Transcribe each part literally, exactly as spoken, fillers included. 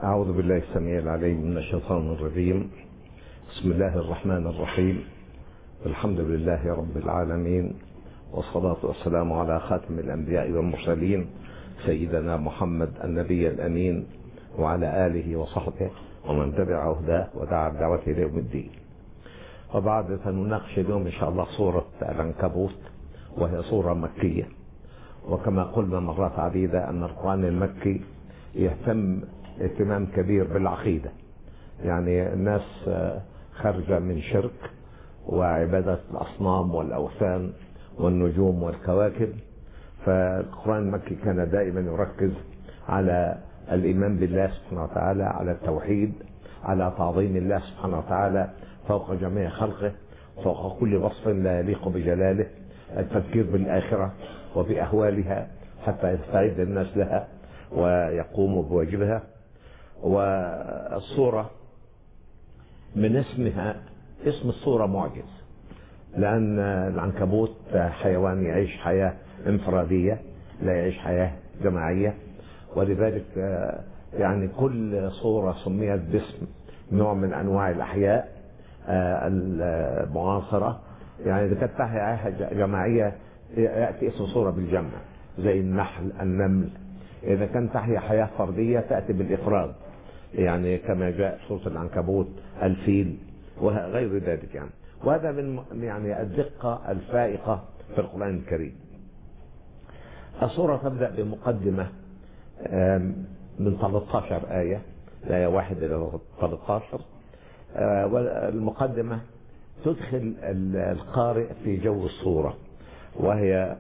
أعوذ بالله السميع العليم من الشيطان الرجيم. بسم الله الرحمن الرحيم. الحمد لله رب العالمين، والصلاة والسلام على خاتم الأنبياء والمرسلين سيدنا محمد النبي الأمين، وعلى آله وصحبه ومن تبع هداه ودعا بدعوته إلى يوم الدين. وبعد فنناقش اليوم إن شاء الله سورة العنكبوت، وهي سورة مكية. وكما قلنا مرات عديدة أن القرآن المكي يهتم اهتمام كبير بالعقيدة، يعني الناس خارجة من شرك وعبادة الأصنام والأوثان والنجوم والكواكب، فالقرآن المكي كان دائما يركز على الإيمان بالله سبحانه وتعالى، على التوحيد، على تعظيم الله سبحانه وتعالى فوق جميع خلقه، فوق كل وصف لا يليق بجلاله، التفكير بالآخرة وبأهوالها حتى يستعد الناس لها ويقوموا بواجبها. والصورة من اسمها، اسم الصورة معجز، لأن العنكبوت حيوان يعيش حياة انفرادية، لا يعيش حياة جماعية، ولذلك يعني كل صورة سميت باسم نوع من أنواع الأحياء المعاصرة. يعني إذا كانت حياة جماعية يأتي اسم صورة بالجمع زي النحل، النمل. إذا كانت تحيا حياة فردية تأتي بالإفراد، يعني كما جاء في سورة العنكبوت الفيل وغير ذلك. يعني وهذا من يعني الدقة الفائقة في القرآن الكريم. السورة تبدأ بمقدمة من ثلاث عشرة آية، الآية واحد إلى ثلاث عشرة. والمقدمة تدخل القارئ في جو السورة، وهي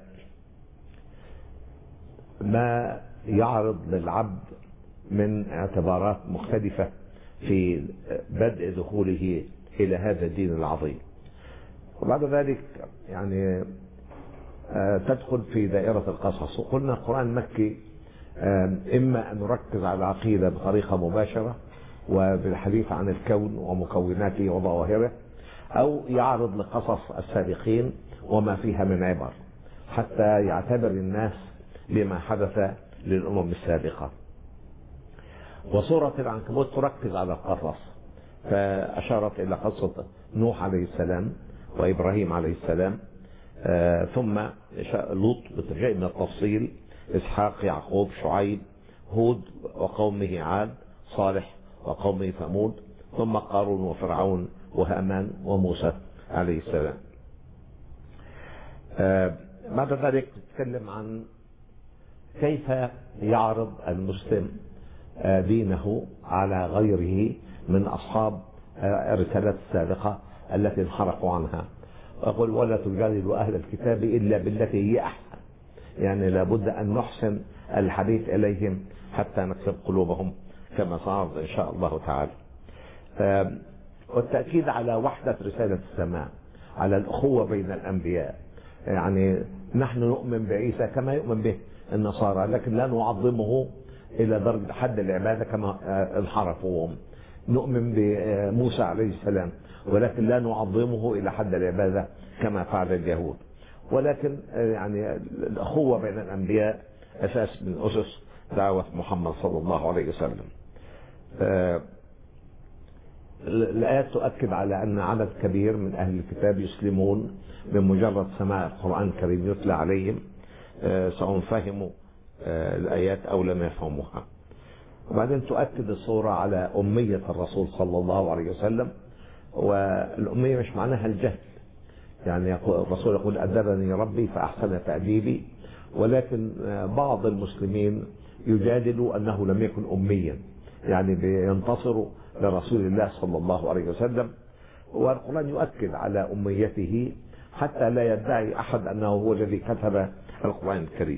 ما يعرض للعبد من اعتبارات مختلفة في بدء دخوله إلى هذا الدين العظيم. وبعد ذلك يعني تدخل في دائرة القصص. وقلنا القرآن المكي إما أن نركز على العقيدة بطريقة مباشرة وبالحديث عن الكون ومكوناته وظواهره، أو يعرض لقصص السابقين وما فيها من عبر حتى يعتبر الناس بما حدث للأمم السابقة. وسورة العنكبوت تركز على القصص، فأشارت إلى قصة نوح عليه السلام وإبراهيم عليه السلام، آه ثم لوط بشيء من التفصيل، إسحاق، يعقوب، شعيب، هود وقومه عاد، صالح وقومه ثمود، ثم قارون وفرعون وهامان وموسى عليه السلام. آه بعد ذلك تتكلم عن كيف يعرض المسلم دينه على غيره من أصحاب الرسالات السابقة التي انحرفوا عنها. ويقول ولا تجادلوا أهل الكتاب إلا بالتي هي أحسن، يعني لابد أن نحسن الحديث إليهم حتى نكسب قلوبهم كما سنعرض إن شاء الله تعالى. والتأكيد على وحدة رسالة السماء، على الأخوة بين الأنبياء. يعني نحن نؤمن بعيسى كما يؤمن به النصارى، لكن لا نعظمه إلى درجة حد العبادة كما انحرفوهم. نؤمن بموسى عليه السلام ولكن لا نعظمه إلى حد العبادة كما فعل اليهود. ولكن يعني الأخوة بين الأنبياء أساس من أسس دعوة محمد صلى الله عليه وسلم. الآيات تؤكد على أن عدد كبير من أهل الكتاب يسلمون بمجرد سماع القرآن الكريم يتلى عليهم، سواء فهموا الآيات أو لم يفهموها. وبعدين تؤكد الصورة على أمية الرسول صلى الله عليه وسلم. والأمية مش معناها الجهل، يعني الرسول يقول أدبني ربي فأحسن تأديبي، ولكن بعض المسلمين يجادلوا أنه لم يكن أميا، يعني بينتصروا لرسول الله صلى الله عليه وسلم. والقرآن يؤكد على أميته حتى لا يدعي أحد أنه هو الذي كتب القرآن الكريم.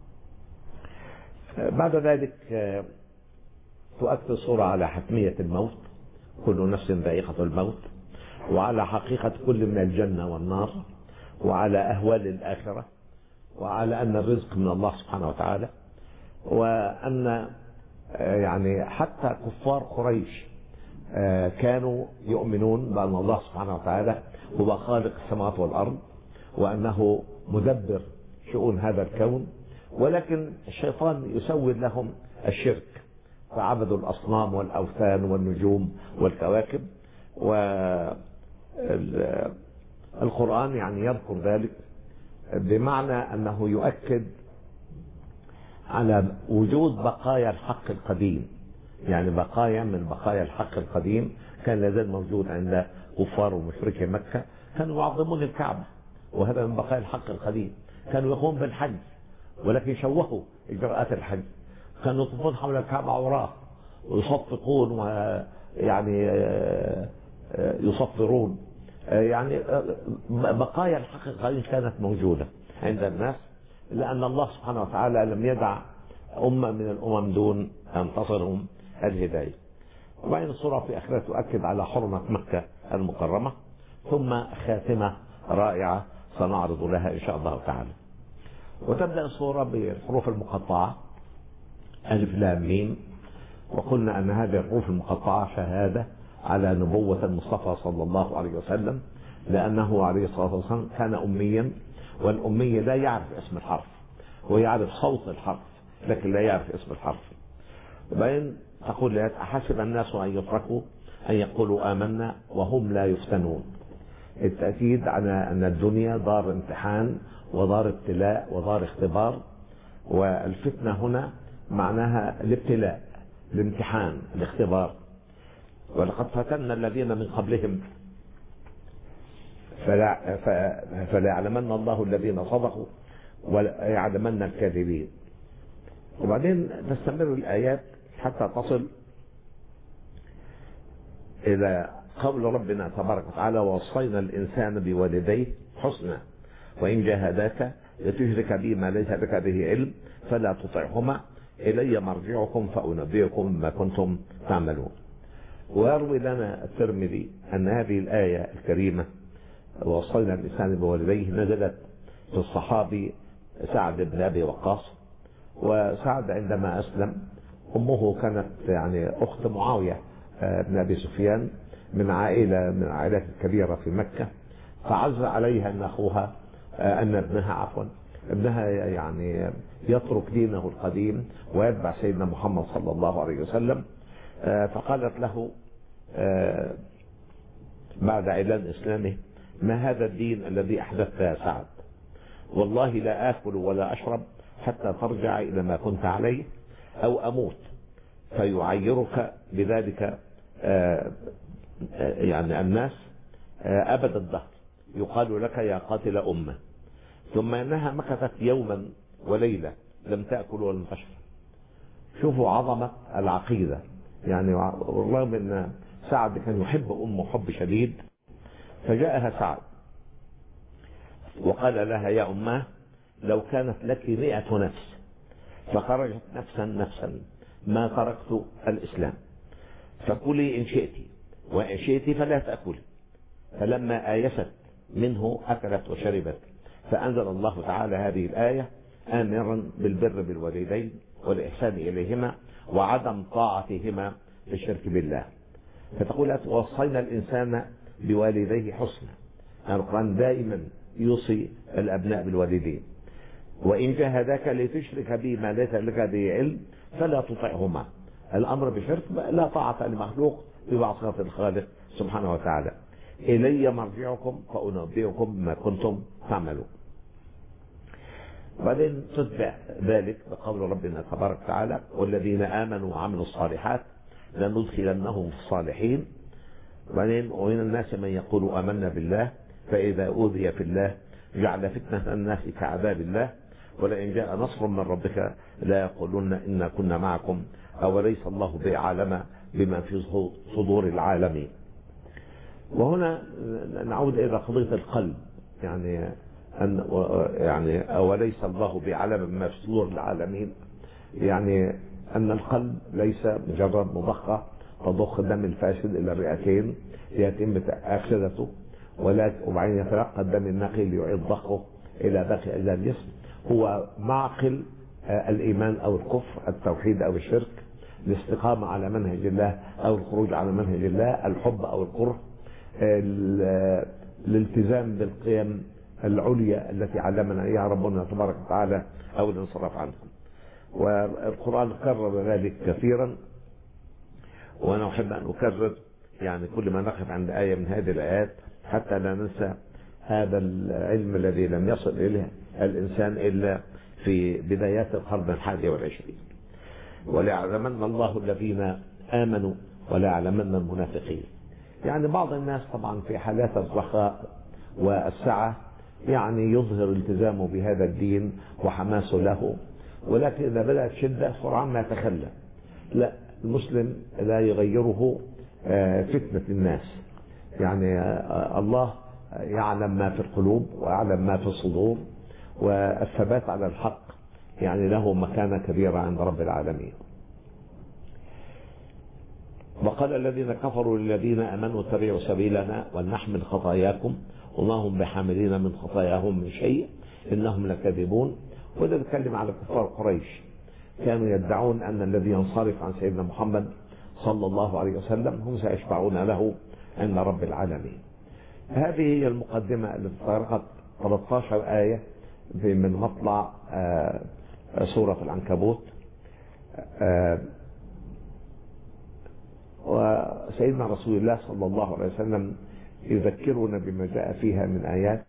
بعد ذلك تؤكد الصورة على حتمية الموت، كل نفس ذائقة الموت، وعلى حقيقة كل من الجنة والنار، وعلى أهوال الآخرة، وعلى أن الرزق من الله سبحانه وتعالى، وأن يعني حتى كفار قريش كانوا يؤمنون بأن الله سبحانه وتعالى هو خالق السماوات والأرض، وأنه مدبر شؤون هذا الكون، ولكن الشيطان يسول لهم الشرك فعبدوا الأصنام والأوثان والنجوم والكواكب. والقرآن يعني يذكر ذلك بمعنى أنه يؤكد على وجود بقايا الحق القديم، يعني بقايا من بقايا الحق القديم كان لازال موجود عند كفار ومشركي مكة، كانوا يعظمون الكعبة، وهذا من بقايا الحق القديم. كانوا يقومون بالحج ولكن شوهوا إجراءات الحج، كانوا يطوفون حول الكعبة عراة ويصفقون ويعني يصفرون، يعني بقايا الحق القديم كانت موجودة عند الناس، لأن الله سبحانه وتعالى لم يدع أمة من الأمم دون أن تصلهم الهداية. وبعدين الصورة في آخرها تؤكد على حرمة مكة المكرمة، ثم خاتمة رائعة سنعرض لها إن شاء الله تعالى. وتبدأ الصورة بالحروف المقطعة ألف لام ميم، وقلنا أن هذه الحروف المقطعة شهادة على نبوة المصطفى صلى الله عليه وسلم، لأنه عليه الصلاة والسلام كان أميا، والأمي لا يعرف اسم الحرف، ويعرف صوت الحرف لكن لا يعرف اسم الحرف. وبعدين تقول أحسب الناس أن يتركوا أن يقولوا آمنا وهم لا يفتنون، التأكيد على أن الدنيا دار امتحان ودار ابتلاء ودار اختبار، والفتنة هنا معناها الابتلاء، الامتحان، الاختبار. ولقد فتنا الذين من قبلهم فلا, فلا يعلمن الله الذين صدقوا ولا يعلمن الكاذبين. وبعدين تستمر الآيات حتى تصل إلى قول ربنا تبارك وتعالى: ووصينا الإنسان بوالديه حسنا وإن جاهداك لتشرك بي ما ليس لك به علم فلا تطعهما إلي مرجعكم فأنبئكم بما كنتم تعملون. ويروي لنا الترمذي أن هذه الآية الكريمة ووصينا الإنسان بوالديه نزلت في الصحابي سعد بن أبي وقاص. وسعد عندما أسلم أمه كانت يعني أخت معاوية بن أبي سفيان من عائلة من العائلات الكبيرة في مكة، فعز عليها أن أخوها أن ابنها عفوا ابنها يعني يترك دينه القديم ويتبع سيدنا محمد صلى الله عليه وسلم. فقالت له بعد إعلان إسلامه: ما هذا الدين الذي أحدثته يا سعد؟ والله لا آكل ولا أشرب حتى ترجع إلى ما كنت عليه أو أموت. فيعيرك بذلك يعني الناس أبد الدهر، يقال لك يا قاتل أمة. ثم إنها مكثت يوما وليلة لم تأكل ولم تشرب. شوفوا عظمة العقيدة، يعني والله من سعد كان يحب أمه حب شديد. فجاءها سعد وقال لها: يا أماه، لو كانت لك مئة نفس فخرجت نفسا نفسا ما تركت الإسلام، فكلي إن شئت وإن شئت فلا تأكلي. فلما آيست منه أكلت وشربت، فأنزل الله تعالى هذه الآية آمرا بالبر بالوالدين والإحسان إليهما وعدم طاعتهما في الشرك بالله. فتقول: وصينا الإنسان بوالديه حسنا. يعني القرآن دائما يوصي الأبناء بالوالدين. وإن جاهداك لتشرك بي ما ليس لك به علم فلا تطعهما. الأمر بشرك لا طاعة لمخلوق بمعصية الخالق سبحانه وتعالى. إلي مرجعكم فأنبئكم بما كنتم تعملون. بعدين تتبع ذلك بقول ربنا تبارك وتعالى: والذين آمنوا وعملوا الصالحات لندخلنهم في الصالحين. وبعدين: ومن الناس من يقول آمنا بالله فإذا أوذي في الله جعل فتنة الناس كعذاب الله ولئن جاء نصر من ربك لا يقولون إنا كنا معكم أوليس الله بعالم بما في صدور العالمين. وهنا نعود إلى قضية القلب، يعني أن يعني أوليس الله بعالم بما في صدور العالمين، يعني أن القلب ليس مجرد مضخة تضخ الدم الفاسد إلى الرئتين يتم أكسدته، وبعدين يتلقى الدم النقي ليعيد ضخه إلى باقي أجزاء الجسم. هو معقل الإيمان أو الكفر، التوحيد أو الشرك، الاستقامة على منهج الله أو الخروج على منهج الله، الحب أو الكره، الالتزام بالقيم العليا التي علمنا إياها ربنا تبارك وتعالى أو الانصراف عنها. والقرآن كرر ذلك كثيرا وأنا أحب أن أكرر يعني كل ما نقف عند آية من هذه الآيات حتى لا ننسى هذا العلم الذي لم يصل إليه الإنسان إلا في بدايات القرن الحادي والعشرين. وليعلمن الله الذين آمنوا وليعلمن المنافقين. يعني بعض الناس طبعا في حالات الرخاء والسعة يعني يظهر التزامه بهذا الدين وحماسه له، ولكن إذا بدأت شدة سرعان ما يتخلى. لا، المسلم لا يغيره فتنة الناس. يعني الله يعلم ما في القلوب ويعلم ما في الصدور، والثبات على الحق يعني له مكانة كبيرة عند رب العالمين. وقال الذين كفروا للذين آمنوا اتبعوا سبيلنا ولنحمل خطاياكم وما هم بحاملين من خطاياهم من شيء إنهم لكاذبون. وده بيتكلم على كفار قريش، كانوا يدعون أن الذي ينصرف عن سيدنا محمد صلى الله عليه وسلم هم سيشفعون له عند رب العالمين. هذه هي المقدمة اللي استغرقت ثلاث عشرة آية من مطلع سورة العنكبوت. وسيدنا رسول الله صلى الله عليه وسلم يذكرنا بما جاء فيها من آيات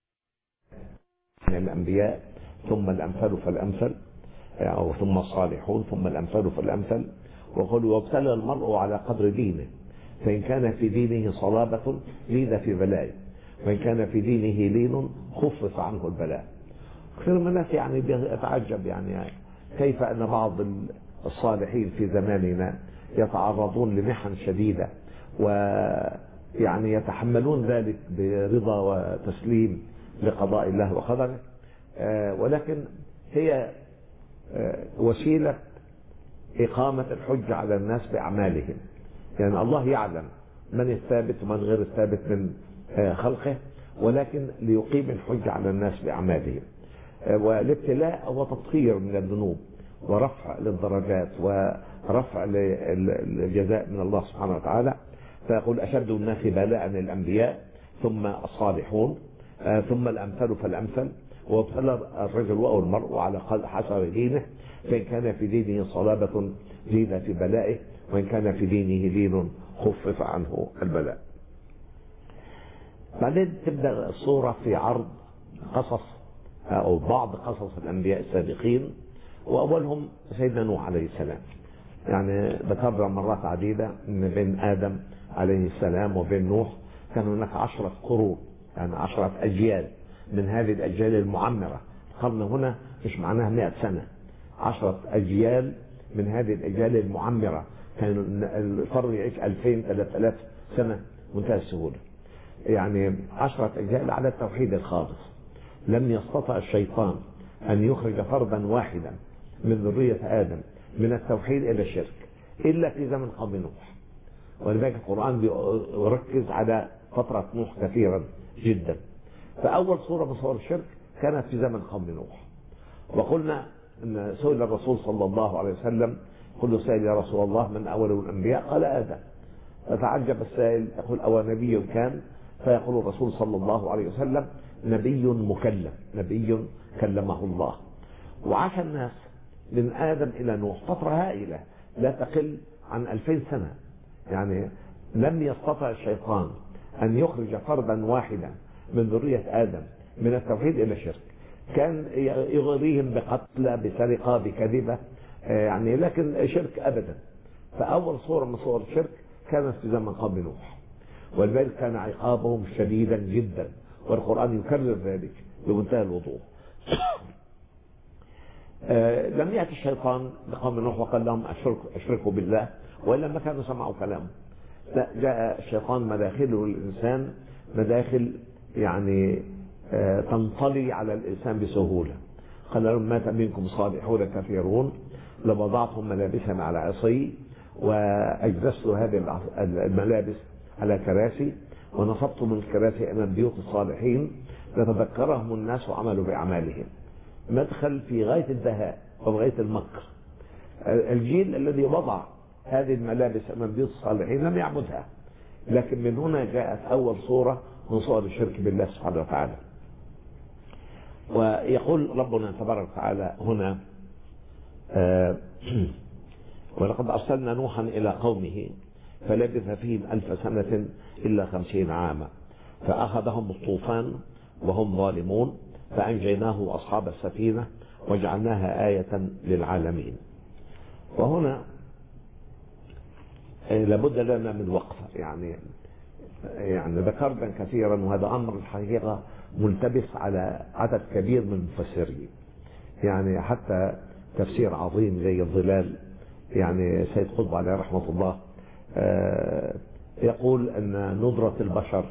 من الأنبياء ثم الأمثل فالأمثل، أو ثم الصالحون ثم الأمثل فالأمثل. وقالوا وابتلى المرء على قدر دينه، فإن كان في دينه صلابة زيد في بلائه، وإن كان في دينه لين خفف عنه البلاء. كثير من الناس يعني يتعجب يعني كيف أن بعض الصالحين في زماننا يتعرضون لمحن شديدة ويعني يتحملون ذلك برضا وتسليم لقضاء الله وقدره، ولكن هي وسيلة إقامة الحجة على الناس بأعمالهم. يعني الله يعلم من الثابت ومن غير الثابت من خلقه، ولكن ليقيم الحجة على الناس بأعمالهم. والابتلاء هو تطهير من الذنوب ورفع للدرجات ورفع للجزاء من الله سبحانه وتعالى. فيقول أشد الناس بلاء الأنبياء ثم الصالحون ثم الأمثل فالأمثل. وابتلى الرجل أو المرء على حسب دينه، فإن كان في دينه صلابة زيد في بلائه، وإن كان في دينه لين خفف عنه البلاء. بعدين تبدأ الصورة في عرض قصص أو بعض قصص الأنبياء السابقين، وأولهم سيدنا نوح عليه السلام. يعني ذكرنا مرات عديدة أن بين آدم عليه السلام وبين نوح كان هناك عشرة قرون، يعني عشرة أجيال من هذه الأجيال المعمرة. القرن هنا مش معناها مئة سنة، عشرة أجيال من هذه الأجيال المعمرة. كان القرن يعيش ألفين ثلاثة آلاف سنة منتهى السهولة. يعني عشرة أجيال على التوحيد الخالص. لم يستطع الشيطان أن يخرج فردا واحدا من ذرية آدم من التوحيد إلى الشرك إلا في زمن قوم نوح. ولذلك القرآن يركز على فترة نوح كثيرا جدا. فأول صورة من صور الشرك كانت في زمن قوم نوح. وقلنا أن سئل الرسول صلى الله عليه وسلم كل سائل يا رسول الله من أول الأنبياء؟ قال آدم. فتعجب السائل يقول أو نبي كان؟ فيقول الرسول صلى الله عليه وسلم نبي مكلم، نبي كلمه الله. وعاش الناس من آدم إلى نوح فترة هائلة لا تقل عن ألفين سنة. يعني لم يستطع الشيطان أن يخرج فردا واحدا من ذرية آدم من التوحيد إلى الشرك. كان يغريهم بقتل بسرقة بكذبة يعني، لكن شرك أبدا. فأول صورة من صور الشرك كانت في زمن قوم نوح، ولذلك كان عقابهم شديدا جدا، والقرآن يكرر ذلك بمنتهى الوضوح. لم يأتي الشيطان لقوم نوح وقال لهم أشركوا بالله، وإلا ما كانوا سمعوا كلامه. لا، جاء الشيطان مداخله للإنسان مداخل يعني تنطلي على الإنسان بسهولة. قال لهم مات منكم صالحون كثيرون لوضعتم ملابسهم على عصي وأجلست هذه الملابس على كراسي ونصبت من الكراسي أمام بيوت الصالحين لتذكرهم الناس وعملوا بأعمالهم. مدخل في غاية الدهاء وغاية المكر. الجيل الذي وضع هذه الملابس أمام بيوت الصالحين لم يعبدها، لكن من هنا جاءت أول صورة من صور الشرك بالله سبحانه وتعالى. ويقول ربنا تبارك وتعالى هنا آه ولقد أرسلنا نوحا إلى قومه فلبث فيهم ألف سنة إلا خمسين عاما فأخذهم الطوفان وهم ظالمون فأنجيناه وأصحاب السفينة وجعلناها آية للعالمين. وهنا لابد لنا من وقفة، يعني يعني ذكرنا كثيرا، وهذا أمر الحقيقة ملتبس على عدد كبير من المفسرين، يعني حتى تفسير عظيم زي الظلال، يعني سيد قطب عليه رحمة الله يقول أن ندرة البشر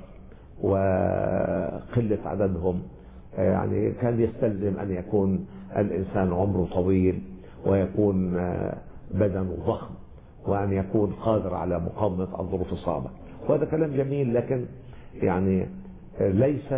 وقلة عددهم يعني كان يستلزم أن يكون الإنسان عمره طويل ويكون بدنه ضخم وأن يكون قادر على مقاومة الظروف الصعبة. وهذا كلام جميل، لكن يعني ليس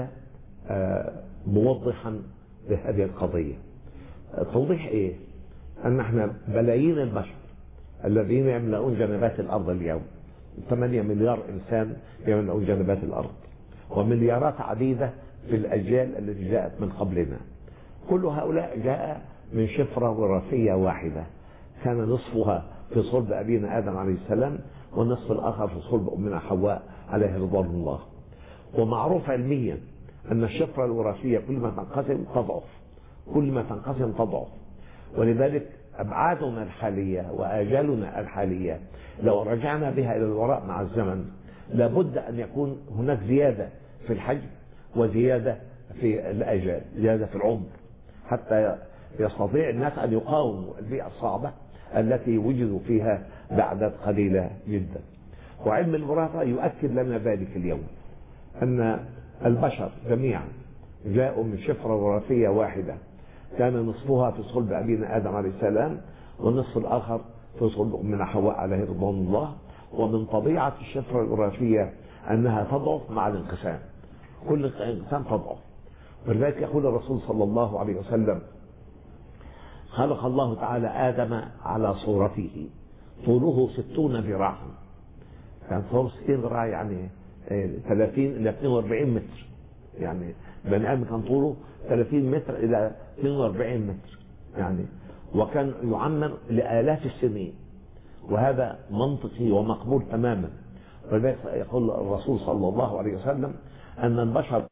موضحا لهذه القضية. توضيح إيه؟ أن احنا بلايين البشر الذين يملؤون جنبات الأرض اليوم، ثمانية مليار إنسان يملؤون جنبات الأرض، ومليارات عديدة في الأجيال التي جاءت من قبلنا. كل هؤلاء جاء من شفرة وراثية واحدة كان نصفها في صلب أبينا آدم عليه السلام والنصف الآخر في صلب أمنا حواء عليه رضوان الله. ومعروف علميا أن الشفرة الوراثية كل ما تنقسم تضعف، كل ما تنقسم تضعف. ولذلك أبعادنا الحالية وآجالنا الحالية لو رجعنا بها إلى الوراء مع الزمن لابد أن يكون هناك زيادة في الحجم وزيادة في الآجال، زيادة في العمر، حتى يستطيع الناس أن يقاوموا البيئة الصعبة التي وجدوا فيها بأعداد قليلة جدا. وعلم الوراثة يؤكد لنا ذلك اليوم، أن البشر جميعا جاءوا من شفرة وراثية واحدة كان نصفها في صلب أبينا آدم عليه السلام والنصف الآخر في صلب أمنا حواء عليه رضوان الله. ومن طبيعة الشفرة الوراثية أنها تضعف مع الانقسام، كل انقسام تضعف. ولذلك يقول الرسول صلى الله عليه وسلم: خلق الله تعالى آدم على صورته طوله ستون ذراعا، كان طوله ستين ذراع يعني ثلاثين إلى اثنين وأربعين متر، يعني بني آدم كان طوله ثلاثين متر إلى اثنين وأربعين متر يعني، وكان يعمر لآلاف السنين، وهذا منطقي ومقبول تماما. ولذلك يقول الرسول صلى الله عليه وسلم أن البشر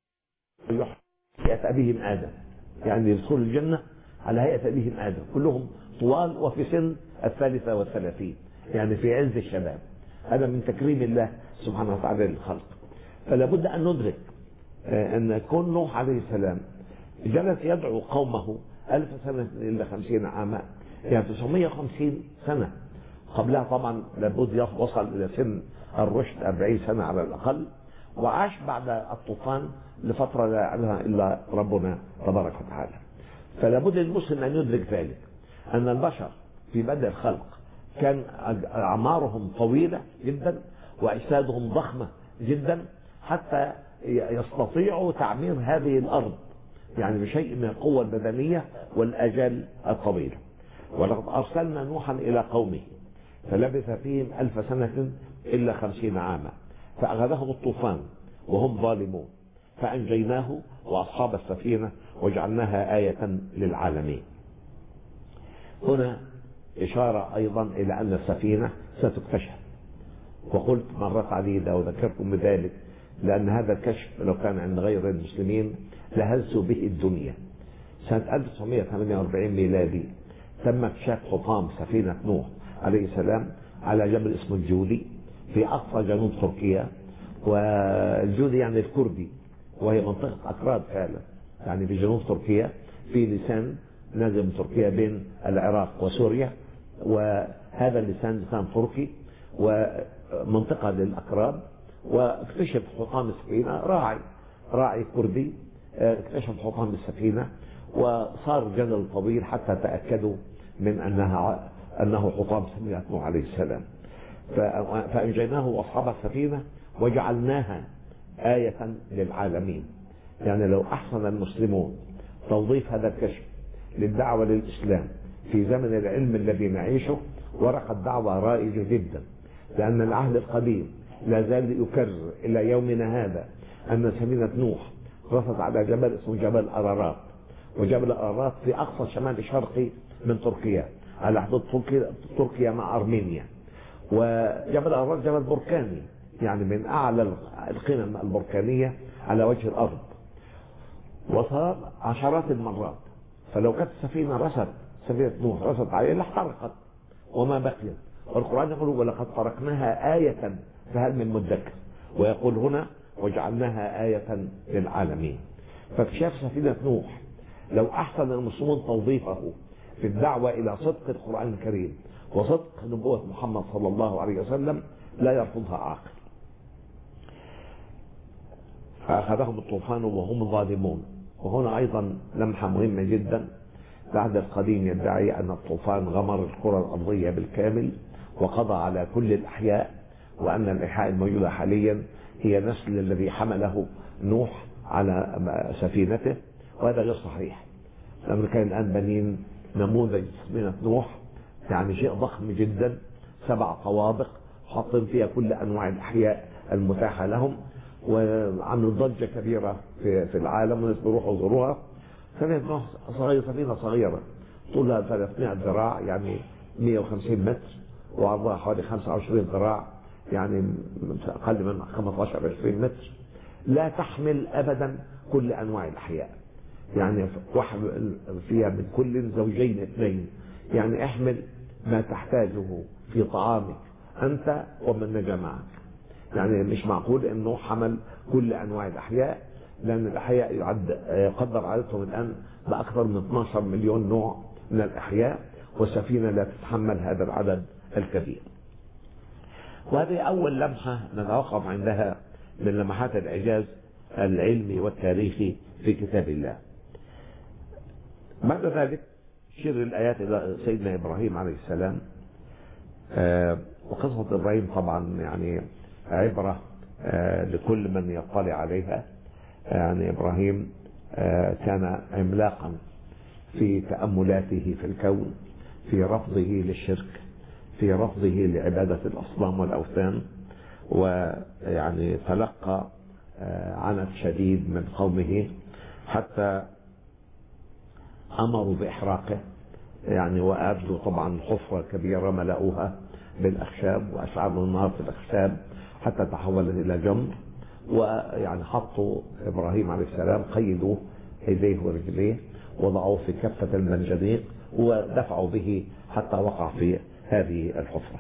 يحيى أبيهم آدم، يعني يدخل الجنة على هيئة أبيهم آدم، كلهم طوال وفي سن الثالثة والثلاثين، يعني في عز الشباب. هذا من تكريم الله سبحانه وتعالى للخلق. فلا بد أن ندرك أن كون نوح عليه السلام جلس يدعو قومه ألف سنة إلا خمسين عاما، يعني تسعمائة وخمسين سنة. قبلها طبعا لابد وصل إلى سن الرشد أربعين سنة على الأقل، وعاش بعد الطوفان لفترة لا يعلمها إلا ربنا تبارك وتعالى. فلا بد للمسلم أن يدرك ذلك، أن البشر في بدء الخلق كان أعمارهم طويلة جدا وأجسادهم ضخمة جدا حتى يستطيعوا تعمير هذه الأرض، يعني بشيء من القوة البدنية والآجال الطويلة. ولقد أرسلنا نوحا إلى قومه فلبث فيهم ألف سنة إلا خمسين عاما فأخذهم الطوفان وهم ظالمون فأنجيناه وأصحاب السفينة وجعلناها آية للعالمين. هنا إشارة أيضا إلى أن السفينة ستكتشف، وقلت مرات عديدة وذكركم بذلك لأن هذا الكشف لو كان عند غير المسلمين لهزوا به الدنيا. سنة ألف وتسعمائة وثمانية وأربعين ميلادي تم اكتشاف حطام سفينة نوح عليه السلام على جبل اسمه الجودي في أقصى جنوب تركيا، والجودي يعني الكردي، وهي منطقة أكراد فعلا، يعني في جنوب تركيا في لسان نازل من تركيا بين العراق وسوريا، وهذا اللسان لسان تركي ومنطقة للأكراد. واكتشف حطام السفينة راعي راعي كردي اكتشف حطام السفينة وصار جدل طويل حتى تأكدوا من أنها أنه حطام سفينة نوح عليه السلام. فأنجيناه وأصحاب السفينة وجعلناها آية للعالمين. يعني لو أحسن المسلمون توظيف هذا الكشف للدعوة للإسلام في زمن العلم الذي نعيشه ورقت دعوة رائجة جدا، لأن العهد القديم لا زال يكرر إلى يومنا هذا أن سفينة نوح رست على جبل اسمه جبل أرارات، وجبل أرارات في أقصى شمال شرقي من تركيا على حدود تركيا مع أرمينيا. وجبل أهرات جبل بركاني، يعني من أعلى القمم البركانية على وجه الأرض، وصار عشرات المرات. فلو كانت السفينة رست سفينة نوح رست عليه لاحترقت وما بقيت. والقرآن يقول ولقد تركناها آية فهل من مدكر، ويقول هنا وجعلناها آية للعالمين. فاكتشاف سفينة نوح لو أحسن المسلمون توظيفه في الدعوة إلى صدق القرآن الكريم وصدق نبوة محمد صلى الله عليه وسلم لا يرفضها عاقل. فأخذهم الطوفان وهم ظالمون. وهنا أيضا لمحة مهمة جدا. العهد القديم يدعي أن الطوفان غمر الكرة الأرضية بالكامل وقضى على كل الأحياء، وأن الأحياء الموجودة حاليا هي نسل الذي حمله نوح على سفينته، وهذا غير صحيح. الأمريكان الآن بنين نموذج سفينة نوح، يعني شيء ضخم جدا، سبع طوابق حاطين فيها كل أنواع الأحياء المتاحة لهم، وعملوا ضجة كبيرة في في العالم والناس بيروحوا يزوروها. سفينة نوح صغيرة، سفينة صغيرة طولها ثلاثمائة ذراع يعني مئة وخمسين متر، وعرضها حوالي خمسة وعشرين ذراع يعني أقل من خمسة عشر عشرين متر. لا تحمل أبدا كل أنواع الأحياء، يعني واحد فيها من كل زوجين اثنين، يعني احمل ما تحتاجه في طعامك أنت ومن نجا معك. يعني مش معقول أنه حمل كل أنواع الأحياء، لأن الأحياء يعد يقدر عددهم الآن بأكثر من اثني عشر مليون نوع من الأحياء، والسفينة لا تتحمل هذا العدد الكبير. وهذه أول لمحة نتوقف عندها من لمحات الإعجاز العلمي والتاريخي في كتاب الله. بعد ذلك شير الآيات إلى سيدنا إبراهيم عليه السلام. آه وقصة إبراهيم طبعا يعني عبرة آه لكل من يطلع عليها. يعني إبراهيم آه كان عملاقا في تأملاته في الكون، في رفضه للشرك، في رفضه لعبادة الأصنام والأوثان، ويعني تلقى آه عنت شديد من قومه حتى أمروا بإحراقه، يعني وأبدوا طبعا حفرة كبيرة ملأوها بالأخشاب وأشعلوا النار في الأخشاب حتى تحولت إلى جمر. ويعني حطوا إبراهيم عليه السلام، قيدوا يديه ورجليه، وضعوه في كفة المنجنيق ودفعوا به حتى وقع في هذه الحفرة.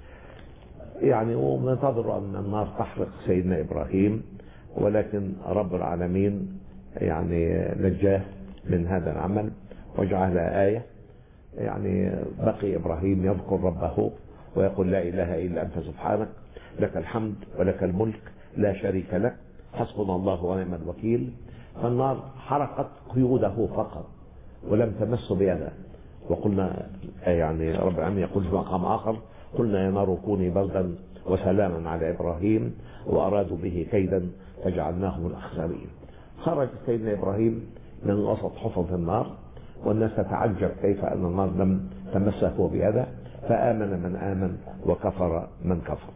يعني وننتظر أن النار تحرق سيدنا إبراهيم، ولكن رب العالمين يعني نجاه من هذا العمل وجعلها آية. يعني بقي إبراهيم يذكر ربه ويقول لا إله إلا أنت سبحانك لك الحمد ولك الملك لا شريك لك حسبنا الله ونعم الوكيل. فالنار حرقت قيوده فقط ولم تمس بيده. وقلنا يعني رب العالمين يقول في مقام آخر قلنا يا نار كوني بردا وسلاما على إبراهيم وأرادوا به كيدا فجعلناهم الأخسرين. خرج سيدنا إبراهيم من وسط حفرة النار، والناس تتعجب كيف أن النار لم تمسه بيده، فآمن من آمن وكفر من كفر.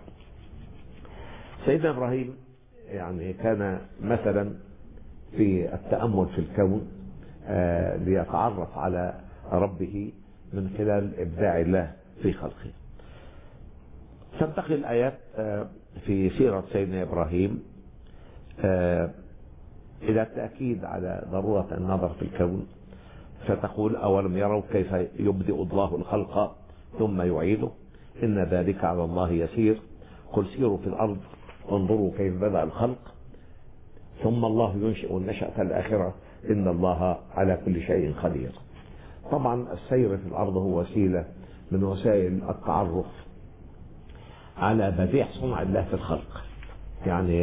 سيدنا إبراهيم يعني كان مثلا في التأمل في الكون آه ليتعرف على ربه من خلال إبداع الله في خلقه. تنتقل الآيات آه في سيرة سيدنا إبراهيم آه إلى التأكيد على ضرورة النظر في الكون، فتقول أولم يروا كيف يبدئ الله الخلق ثم يعيده إن ذلك على الله يسير قل سيروا في الأرض وانظروا كيف بدأ الخلق ثم الله ينشئ النشأة الآخرة إن الله على كل شيء قدير. طبعا السير في الأرض هو وسيلة من وسائل التعرف على بديع صنع الله في الخلق. يعني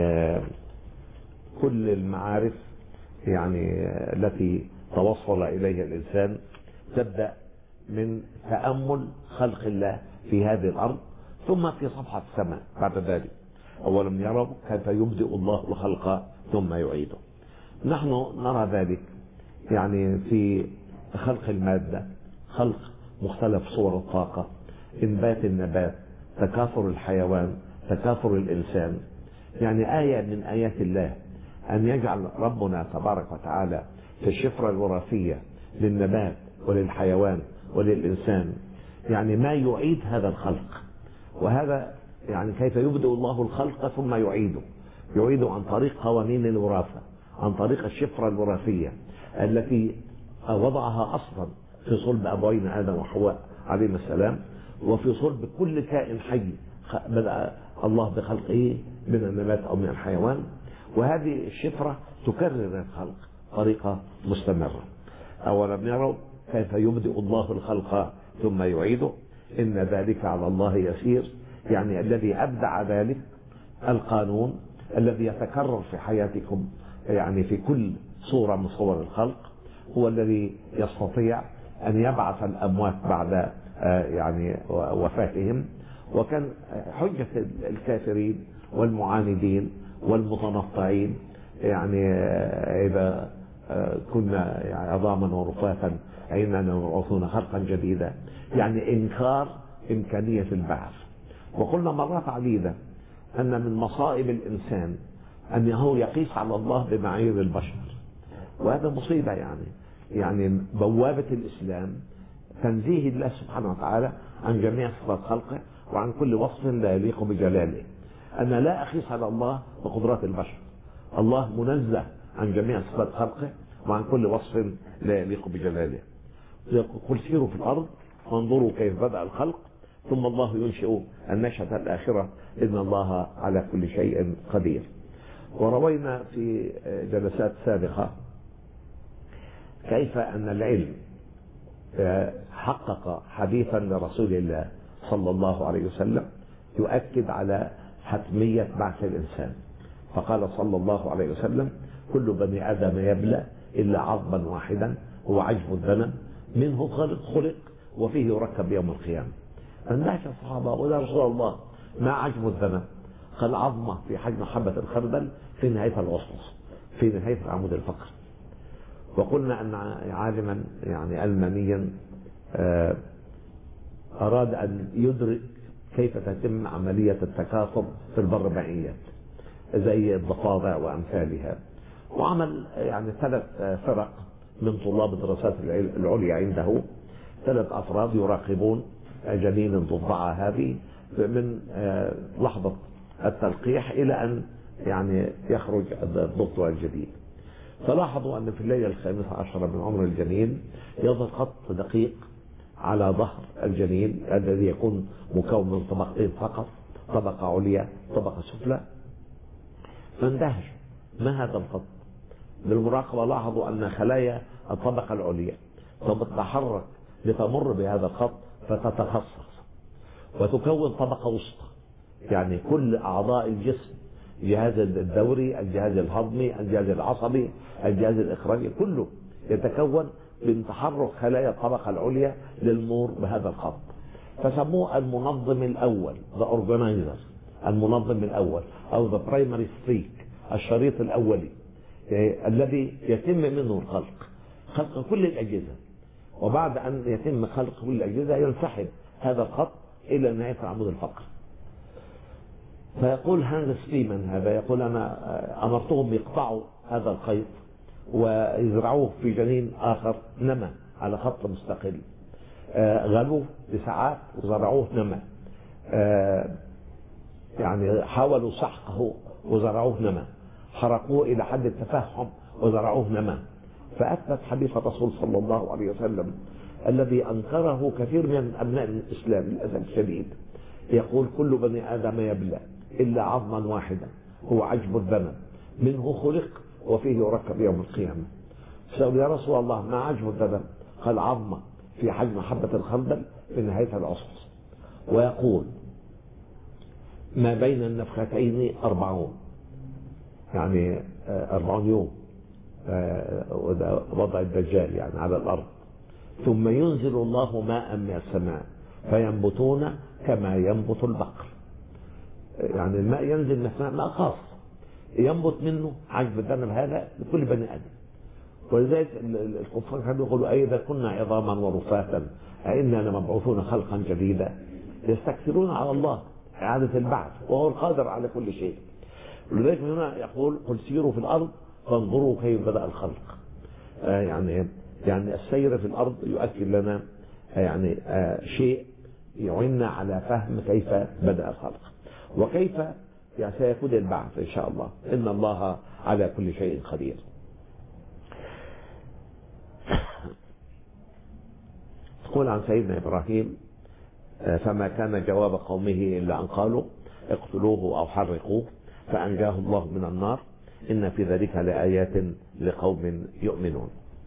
كل المعارف يعني التي توصل إليها الإنسان تبدأ من تأمل خلق الله في هذه الأرض ثم في صفحة السماء بعد ذلك. أولم يروا كيف يبدئ الله الخلق ثم يعيده. نحن نرى ذلك يعني في خلق المادة، خلق مختلف صور الطاقة، إنبات النبات، تكاثر الحيوان، تكاثر الإنسان. يعني آية من آيات الله أن يجعل ربنا تبارك وتعالى في الشفرة الوراثية للنبات وللحيوان وللإنسان يعني ما يعيد هذا الخلق. وهذا يعني كيف يبدأ الله الخلق ثم يعيده، يعيده عن طريق قوانين الوراثة، عن طريق الشفرة الوراثية التي وضعها أصلا في صلب أبوين آدم وحواء عليهما السلام، وفي صلب كل كائن حي بدأ الله بخلقه من النبات أو من الحيوان. وهذه الشفرة تكرر الخلق طريقة مستمرة. أولم يروا كيف يبدئ الله الخلق ثم يعيده إن ذلك على الله يسير. يعني الذي أبدع ذلك القانون الذي يتكرر في حياتكم يعني في كل صورة من صور الخلق، هو الذي يستطيع أن يبعث الأموات بعد يعني وفاتهم. وكان حجة الكافرين والمعاندين والمتنطعين يعني إذا كنا يعني عظاما ورفاتا أئنا لمبعوثون خلقا جديدا، يعني إنكار إمكانية البعث. وقلنا مرات عديدة أن من مصائب الإنسان أنه يقيس على الله بمعايير البشر، وهذا مصيبة. يعني يعني بوابة الإسلام تنزيه الله سبحانه وتعالى عن جميع صفات خلقه وعن كل وصف لا يليق بجلاله. أنا لا أقيس على الله بقدرات البشر، الله منزه عن جميع صفات خلقه وعن كل وصف لا يليق بجلاله. قل سيروا في الأرض وانظروا كيف بدأ الخلق ثم الله ينشئ النشأة الآخرة إن الله على كل شيء قدير. وروينا في جلسات سابقة كيف أن العلم حقق حديثا لرسول الله صلى الله عليه وسلم يؤكد على حتمية بعث الإنسان. فقال صلى الله عليه وسلم كل بني آدم يبلى إلا عظما واحدا هو عجب الذنب منه خلق خلق وفيه يركب يوم القيامة. فاندهش الصحابة وقالوا يا رسول الله ما عجب الذنب؟ قال عظمة في حجم حبة الخردل في نهاية الغصص في نهاية العمود الفقري. وقلنا أن عالما يعني ألمانيا أراد أن يدرك كيف تتم عملية التكاثر في البرمائيات زي الضفادع وأمثالها، وعمل يعني ثلاث فرق من طلاب الدراسات العليا عنده، ثلاث أفراد يراقبون جنين الضفدعة هذه من لحظة التلقيح إلى أن يعني يخرج الضفدع الجديد. فلاحظوا أن في الليلة الخامسة عشرة من عمر الجنين يظهر خط دقيق على ظهر الجنين الذي يكون مكون من طبقتين فقط، طبقة عليا طبقة سفلى. فاندهش ما هذا الخط؟ بالمراقبة لاحظوا أن خلايا الطبقة العليا تتحرك لتمر بهذا الخط فتتخصص وتكون طبقة وسطى، يعني كل أعضاء الجسم، الجهاز الدوري، الجهاز الهضمي، الجهاز العصبي، الجهاز الإخراجي، كله يتكون من تحرك خلايا الطبقة العليا للمرور بهذا الخط. فسموه المنظم الأول the organizer، المنظم الأول أو the primary streak، الشريط الأولي يعني الذي يتم منه الخلق، خلق كل الأجهزة. وبعد أن يتم خلق كل الأجهزة ينسحب هذا الخط إلى نهاية العمود الفقري. فيقول هانس فيمان هذا يقول أنا أمرتهم يقطعوا هذا الخيط ويزرعوه في جنين آخر نمى على خط مستقل، غلوه لساعات وزرعوه نمى، يعني حاولوا سحقه وزرعوه نمى، حرقوه إلى حد التفهم وزرعوه نمى. فأثبت حديث الرسول صلى الله عليه وسلم الذي أنكره كثير من أبناء الإسلام للأسف الشديد، يقول كل بني آدم يبلى إلا عظما واحدا هو عجب الذنب منه خلق وفيه يركب يوم القيامة. سأقول يا رسول الله ما عجب الذنب؟ قال عظمة في حجم حبة الخردل في نهاية العصص. ويقول ما بين النفختين أربعون، يعني أربعون يوم وضع الدجال يعني على الأرض، ثم ينزل الله ماء من السماء فينبتون كما ينبت البقر. يعني الماء ينزل من السماء ماء خاص ينبت منه عجب الذنب هذا لكل بني آدم. ولذلك الكفار كانوا يقولوا أئذا كنا عظاما ورفاتا أئنا لمبعوثون خلقا جديدا، يستكثرون على الله إعادة البعث وهو القادر على كل شيء. ولذلك هنا يقول قل سيروا في الأرض فانظروا كيف بدأ الخلق. آه يعني يعني السير في الأرض يؤكد لنا آه يعني آه شيء يعيننا على فهم كيف بدأ الخلق وكيف يعني سيكون البعث إن شاء الله. إن الله على كل شيء قدير. تقول عن سيدنا إبراهيم: فما كان جواب قومه إلا أن قالوا اقتلوه أو حرقوه فأنجاه الله من النار إن في ذلك لآيات لقوم يؤمنون.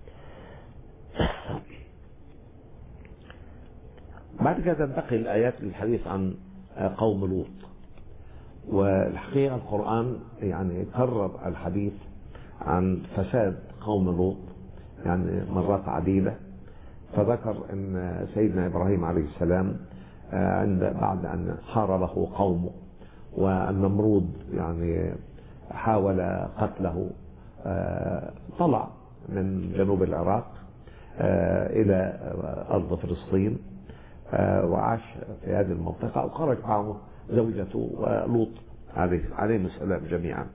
بعد كده تنتقل الآيات للحديث عن قوم لوط. والحقيقة القرآن يعني كرر الحديث عن فساد قوم لوط يعني مرات عديدة. فذكر أن سيدنا إبراهيم عليه السلام عند بعد أن حاربه قومه والنمرود يعني حاول قتله طلع من جنوب العراق إلى أرض فلسطين وعاش في هذه المنطقة وخرج معه زوجته ولوط عليهم السلام جميعا.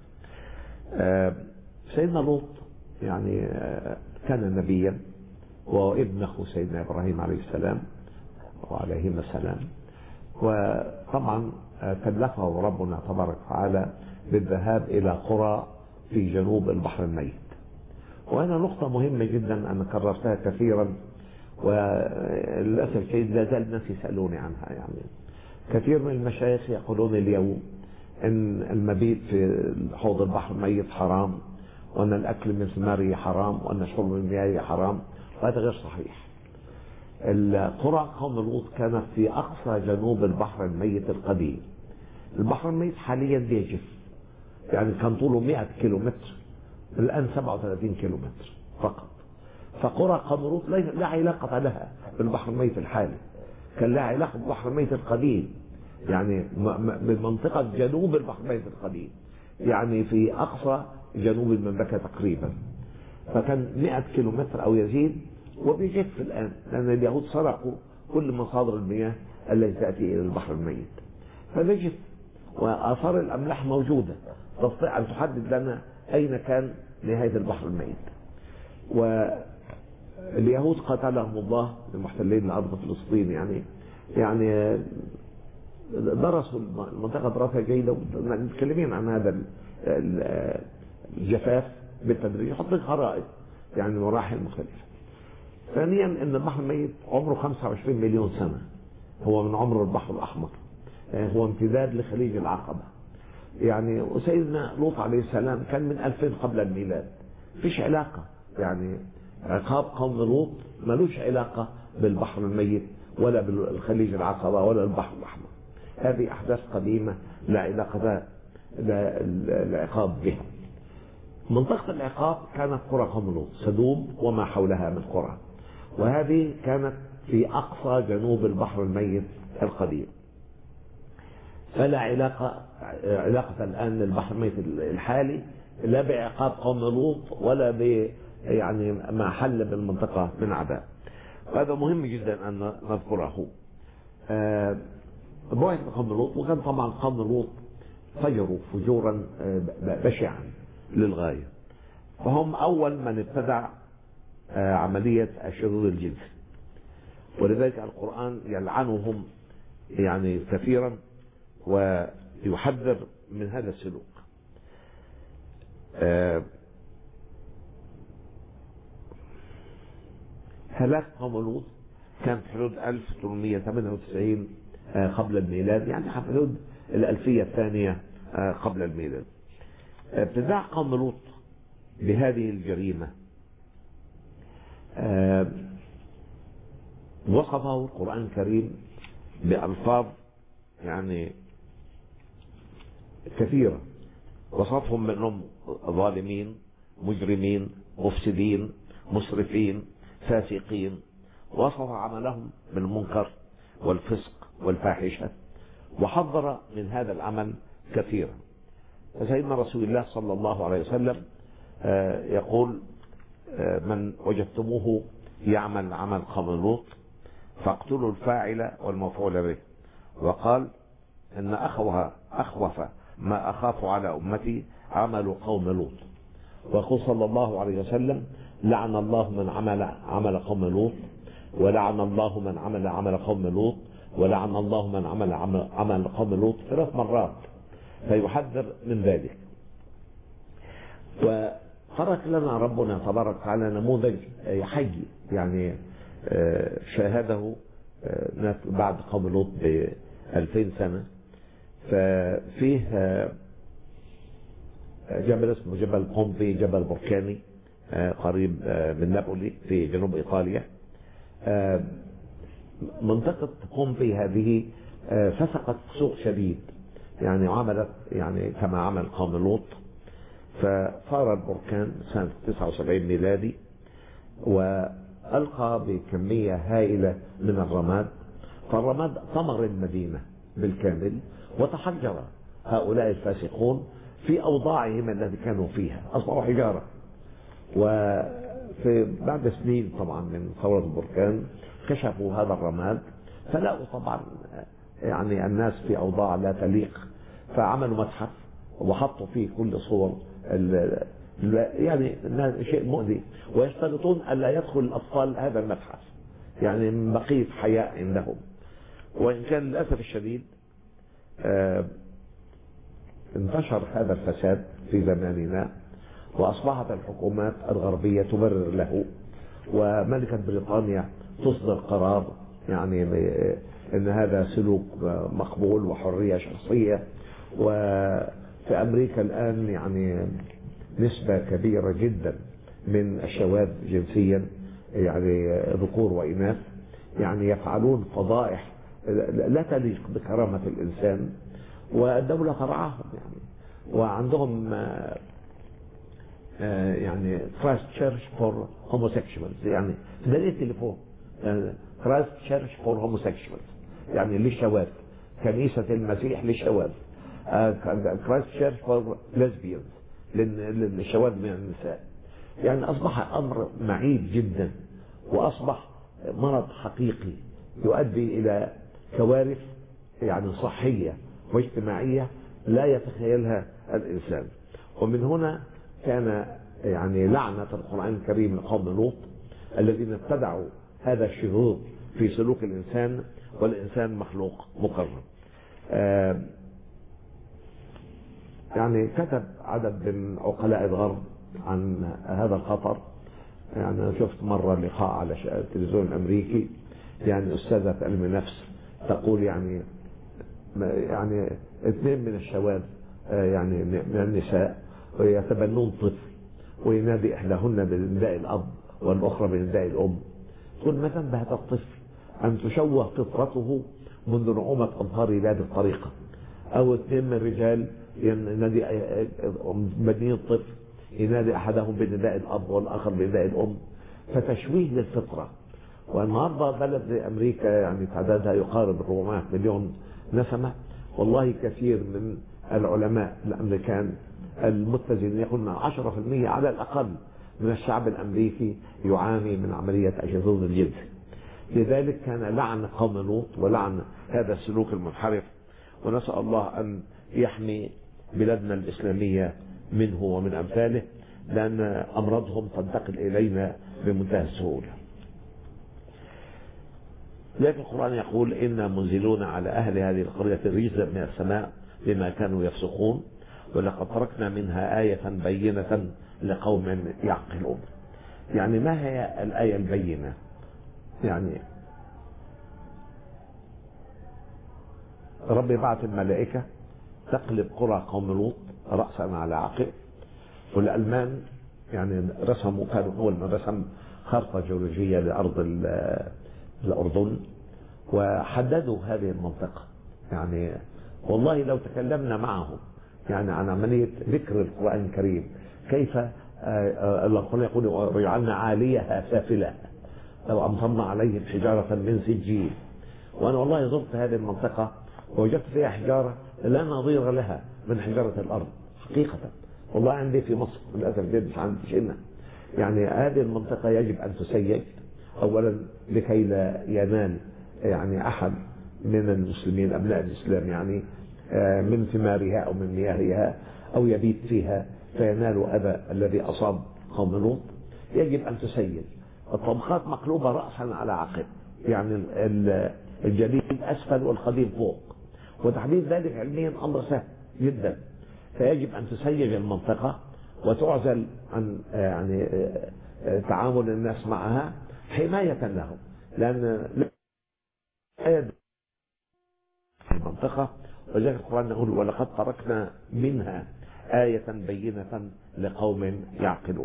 سيدنا لوط يعني كان نبيا وابن أخو سيدنا إبراهيم عليه السلام وعليهما السلام. وطبعا كلفه ربنا تبارك وتعالى بالذهاب إلى قرى في جنوب البحر الميت. وهنا نقطة مهمة جدا أنا كررتها كثيرا وللأسف الشديد لا زال الناس يسألوني عنها. يعني كثير من المشايخ يقولون اليوم أن المبيت في حوض البحر الميت حرام، وأن الأكل من ثماره حرام، وأن شرب المياه حرام، وهذا غير صحيح. القرى قوم لوط كانت في أقصى جنوب البحر الميت القديم. البحر الميت حاليا بيجف، يعني كان طوله مئة كيلو متر، الآن سبعة وثلاثين كيلو متر فقط. فقرى قوم لوط لا علاقة لها بالبحر الميت الحالي، كان لها علاقة بالبحر الميت القديم، يعني بمنطقة جنوب البحر الميت القديم، يعني في أقصى جنوب المملكة تقريبا. فكان مئة كيلو متر أو يزيد وبيجف الآن، لأن اليهود سرقوا كل مصادر المياه التي تأتي إلى البحر الميت فبيجف، وآثار الأملاح موجودة تستطيع أن تحدد لنا أين كان نهاية البحر الميت. واليهود قتلهم الله المحتلين لأرض فلسطين، يعني يعني درسوا المنطقة دراسة جيدة ومتكلمين عن هذا الجفاف بالتدريج، يحط لك خرائط يعني مراحل مختلفة. ثانيا ان البحر الميت عمره خمسة وعشرين مليون سنة، هو من عمر البحر الأحمر، يعني هو امتداد لخليج العقبة. يعني وسيدنا لوط عليه السلام كان من ألفين قبل الميلاد، فيش علاقة، يعني عقاب قوم لوط ملوش علاقة بالبحر الميت ولا بالخليج العقبة ولا البحر الأحمر. هذه أحداث قديمة لا علاقة العقاب بها. منطقة العقاب كانت قرى قوم لوط، سدوم وما حولها من قرى، وهذه كانت في أقصى جنوب البحر الميت القديم. فلا علاقة علاقة الآن للبحر الميت الحالي لا بعقاب قوم لوط ولا ب يعني ما حل بالمنطقة من عذاب. وهذا مهم جدا أن نذكره. بعث قوم لوط، وكان طبعا قوم لوط فجروا فجورا بشعا للغاية، فهم أول من ابتدع عملية الشذوذ الجنسي، ولذلك القرآن يلعنهم يعني كثيرا ويحذر من هذا السلوك. هلاك قوم لوط كان في حدود ألف وثمانمئة وثمانية وتسعين قبل الميلاد، يعني في حدود الألفية الثانية قبل الميلاد. ابتداع قوم لوط بهذه الجريمة وصفه القرآن الكريم بألفاظ يعني كثيرة، وصفهم بأنهم ظالمين، مجرمين، مفسدين، مسرفين، فاسقين، وصف عملهم بالمنكر والفسق والفاحشة، وحذر من هذا العمل كثيرا. فسيدنا رسول الله صلى الله عليه وسلم يقول: من وجدتموه يعمل عمل قوم لوط فاقتلوا الفاعل والمفعول به. وقال: ان اخوها اخوف ما اخاف على امتي عمل قوم لوط. ويقول صلى الله عليه وسلم: لعن الله من عمل عمل قوم لوط، ولعن الله من عمل عمل قوم لوط، ولعن الله من عمل عمل, عمل قوم لوط ثلاث مرات، فيحذر من ذلك. وترك لنا ربنا تبارك وتعالى نموذج حي، يعني شاهده بعد قوم لوط بألفين سنة. ففيه جبل اسمه جبل قومبي، جبل بركاني قريب من نابولي في جنوب إيطاليا. منطقة قومبي هذه فسقت فسوق شديد، يعني عملت يعني كما عمل قوم لوط. فصار البركان سنة تسعة وسبعين ميلادي، وألقى بكمية هائلة من الرماد، فالرماد طمر المدينة بالكامل، وتحجر هؤلاء الفاسقون في أوضاعهم التي كانوا فيها، أصبحوا حجارة. وفي بعد سنين طبعا من ثورة البركان كشفوا هذا الرماد، فلقوا طبعا يعني الناس في أوضاع لا تليق، فعملوا متحف وحطوا فيه كل صور يعني شيء مؤذي، ويشترطون ألا يدخل الأطفال هذا المتحف، يعني من بقية حياء عندهم. وإن كان للأسف الشديد انتشر هذا الفساد في زماننا، وأصبحت الحكومات الغربية تبرر له، وملكة بريطانيا تصدر قرار يعني ان هذا سلوك مقبول وحرية شخصية. وفي امريكا الان يعني نسبة كبيرة جدا من الشواذ جنسيا، يعني ذكور واناث، يعني يفعلون فضائح لا تليق بكرامة الانسان، والدولة ترعاهم يعني. وعندهم يعني كرايست تشيرش فور هوموسيكشوالز، يعني دليل التليفون كرايست تشيرش فور هوموسيكشوالز، يعني للشواذ، كنيسة المسيح للشواذ، كرايست تشيرش فور ليزبيانز، للشواذ من النساء. يعني أصبح أمر معيب جدا، وأصبح مرض حقيقي يؤدي إلى كوارث يعني صحية واجتماعية لا يتخيلها الإنسان. ومن هنا كان يعني لعنة القرآن الكريم لقوم لوط الذين ابتدعوا هذا الشذوذ في سلوك الإنسان، والإنسان مخلوق مكرم. آه يعني كتب عدد من عقلاء الغرب عن هذا الخطر. يعني أنا شفت مرة لقاء على التلفزيون الأمريكي، يعني أستاذة علم نفس تقول يعني يعني اثنين من الشواذ يعني من النساء ويتبنون طفل، وينادي إحداهن بنداء الأب والأخرى بنداء الأم. تقول ما ذنب هذا الطفل أن تشوه فطرته منذ نعومة أظهاره بهذه الطريقة؟ أو اثنين من الرجال ينادي بني الطفل، ينادي أحدهم بنداء الأب والآخر بنداء الأم، فتشويه للفطرة. والنهارده بلد زي أمريكا يعني تعدادها يقارب أربعمائة مليون نسمة، والله كثير من العلماء الأمريكان المتزنين يقولون عشرة في المئة على الأقل من الشعب الأمريكي يعاني من عملية الشذوذ الجنسي. لذلك كان لعن قوم لوط ولعن هذا السلوك المنحرف، ونسأل الله أن يحمي بلادنا الإسلامية منه ومن أمثاله، لأن أمراضهم تنتقل إلينا بمنتهى السهولة. لكن القرآن يقول إنا منزلون على أهل هذه القرية رجزا من السماء بما كانوا يفسقون، ولقد تركنا منها آية بينة لقوم يعقلون. يعني ما هي الآية البينة؟ يعني ربي بعث الملائكة تقلب قرى قوم لوط رأسا على عقب. والألمان يعني رسموا، كانوا أول من رسم خارطة جيولوجية لأرض الأردن، وحددوا هذه المنطقة. يعني والله لو تكلمنا معهم يعني عن عملية ذكر القرآن الكريم، كيف الله يقول وجعلنا عاليها سافلة لو أمطرنا عليهم حجارة من سجيل. وأنا والله زرت هذه المنطقة ووجدت فيها حجارة لا نظير لها من حجارة الأرض حقيقة. والله عندي في مصر للأسف الشديد مش عندي شيء. يعني هذه المنطقة يجب أن تسيج أولا لكي لا ينال يعني أحد من المسلمين أبناء الإسلام يعني من ثمارها أو من مياهها أو يبيت فيها فينال أذى الذي أصاب قوم لوط. يجب أن تسيج. الطبقات مقلوبة رأسا على عقب، يعني الجليد أسفل والقديم فوق، وتحديد ذلك علميا أمر سهل جدا. فيجب أن تسيج المنطقة وتعزل عن يعني تعامل الناس معها حماية لهم، لأن المنطقة، وذلك القرآن يقول ولقد تركنا منها آية بينة لقوم يعقلون.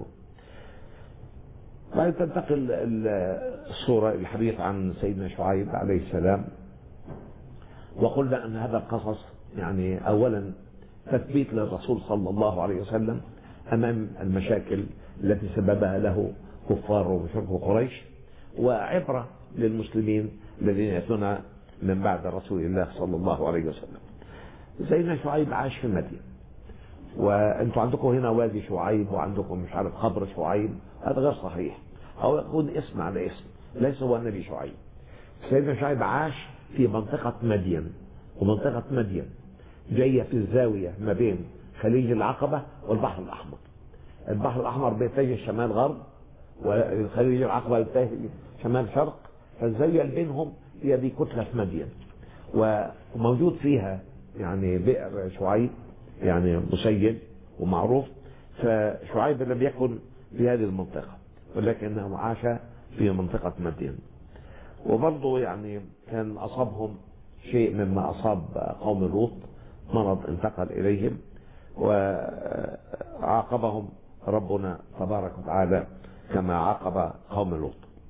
بعد تنتقل الصورة الحديث عن سيدنا شعيب عليه السلام، وقلنا أن هذا القصص يعني أولا تثبيت للرسول صلى الله عليه وسلم أمام المشاكل التي سببها له كفار ومشركو قريش، وعبرة للمسلمين الذين يأتون من بعد رسول الله صلى الله عليه وسلم. سيدنا شعيب عاش في مدين، وانتم عندكم هنا وادي شعيب وعندكم مش عارف قبر شعيب، هذا غير صحيح، او يكون اسم على اسم، ليس هو النبي شعيب. سيدنا شعيب عاش في منطقة مدين، ومنطقة مدين جاية في الزاوية ما بين خليج العقبة والبحر الأحمر. البحر الأحمر بيتجه شمال غرب، وخليج العقبة بيتجه شمال شرق، فالزاوية اللي بينهم هي دي كتلة مدين، وموجود فيها يعني بئر شعيب يعني مسيج ومعروف. فشعيب لم يكن في هذه المنطقة، ولكنه عاش في منطقة مدين. وبرضه يعني كان أصابهم شيء مما أصاب قوم لوط، مرض انتقل إليهم وعاقبهم ربنا تبارك وتعالى كما عاقب قوم لوط.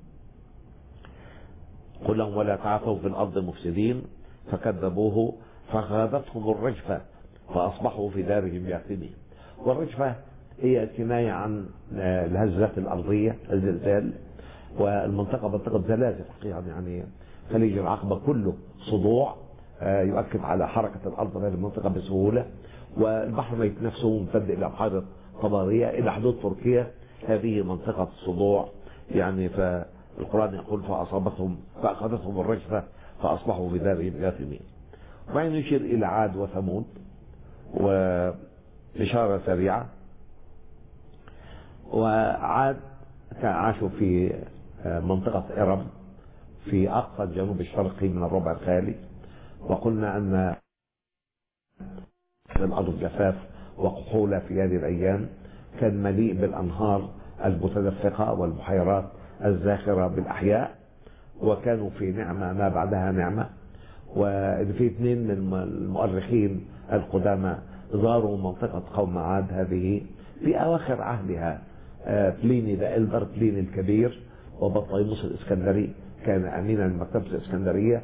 قل لهم ولا تعثوا في الأرض مفسدين فكذبوه فأخذتهم الرجفة فأصبحوا في دارهم جاثمين. والرجفة هي كناية عن الهزات الأرضية، الزلزال، والمنطقة منطقة زلازل حقيقة، يعني خليج العقبة كله صدوع يؤكد على حركة الأرض في هذه المنطقة بسهولة، والبحر الميت نفسه ممتد إلى بحيرة طبرية إلى حدود تركيا، هذه منطقة صدوع يعني. فالقرآن يقول فأصابتهم فأخذتهم الرجفة فأصبحوا في دارهم جاثمين. وبعدين يشير إلى عاد وثمود، وإشارة سريعة. وعاد عاشوا في منطقة إرم في أقصى الجنوب الشرقي من الربع الخالي، وقلنا أن الأرض جفاف وكحولة في هذه الأيام، كان مليء بالأنهار المتدفقة والبحيرات الزاخرة بالأحياء، وكانوا في نعمة ما بعدها نعمة. وفي اثنين من المؤرخين القدامى زاروا منطقة قوم عاد هذه في أواخر عهدها، بليني ذا إلدر، بليني الكبير، وبطليموس الإسكندري كان أمينا لمكتبة الإسكندرية.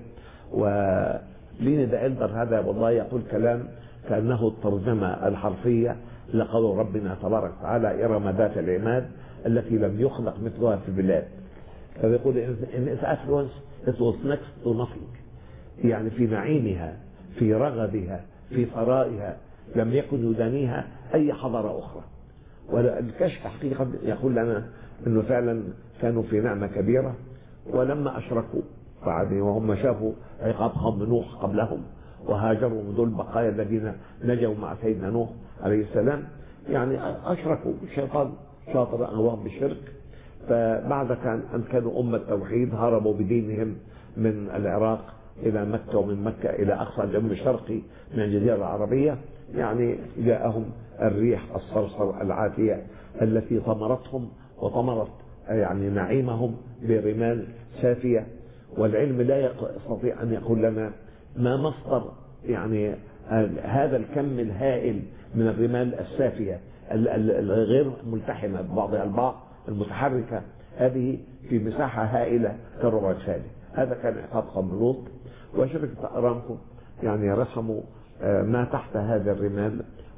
وبليني ذا إلدر هذا والله يقول كلام كأنه الترجمة الحرفية لقول ربنا تبارك وتعالى إرم ذات العماد التي لم يخلق مثلها في البلاد. فبيقول إن its affluence it was next to nothing، يعني في نعيمها، في رغبها، في ثرائها لم يكن يدانيها أي حضارة أخرى. والكشف حقيقة يقول لنا أنه فعلا كانوا في نعمة كبيرة. ولما أشركوا بعد وهم شافوا عقاب قوم نوح قبلهم وهاجروا من دول البقايا الذين نجوا مع سيدنا نوح عليه السلام، يعني أشركوا. الشيطان شاطر أغواهم بالشرك. فبعد كان أن كانوا أمة توحيد هربوا بدينهم من العراق إلى مكة، ومن مكة إلى أقصى الجنوب الشرقي من الجزيرة العربية، يعني جاءهم الريح الصرصر العاتية التي طمرتهم وطمرت يعني نعيمهم برمال سافية. والعلم لا يستطيع أن يقول لنا ما مصدر يعني هذا الكم الهائل من الرمال السافية الغير ملتحمة ببعضها البعض، المتحركة هذه في مساحة هائلة كالربع الخالي. هذا كان عقاب قوم لوط. وشركة أرامكو يعني رسموا ما تحت هذا الرمال،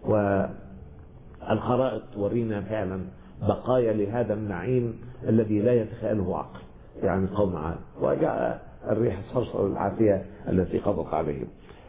والخرائط تورينا فعلا بقايا لهذا النعيم الذي لا يتخيله عقل، يعني قوم عاد. وجاء الريح الصرصر العاتية التي قضت عليهم.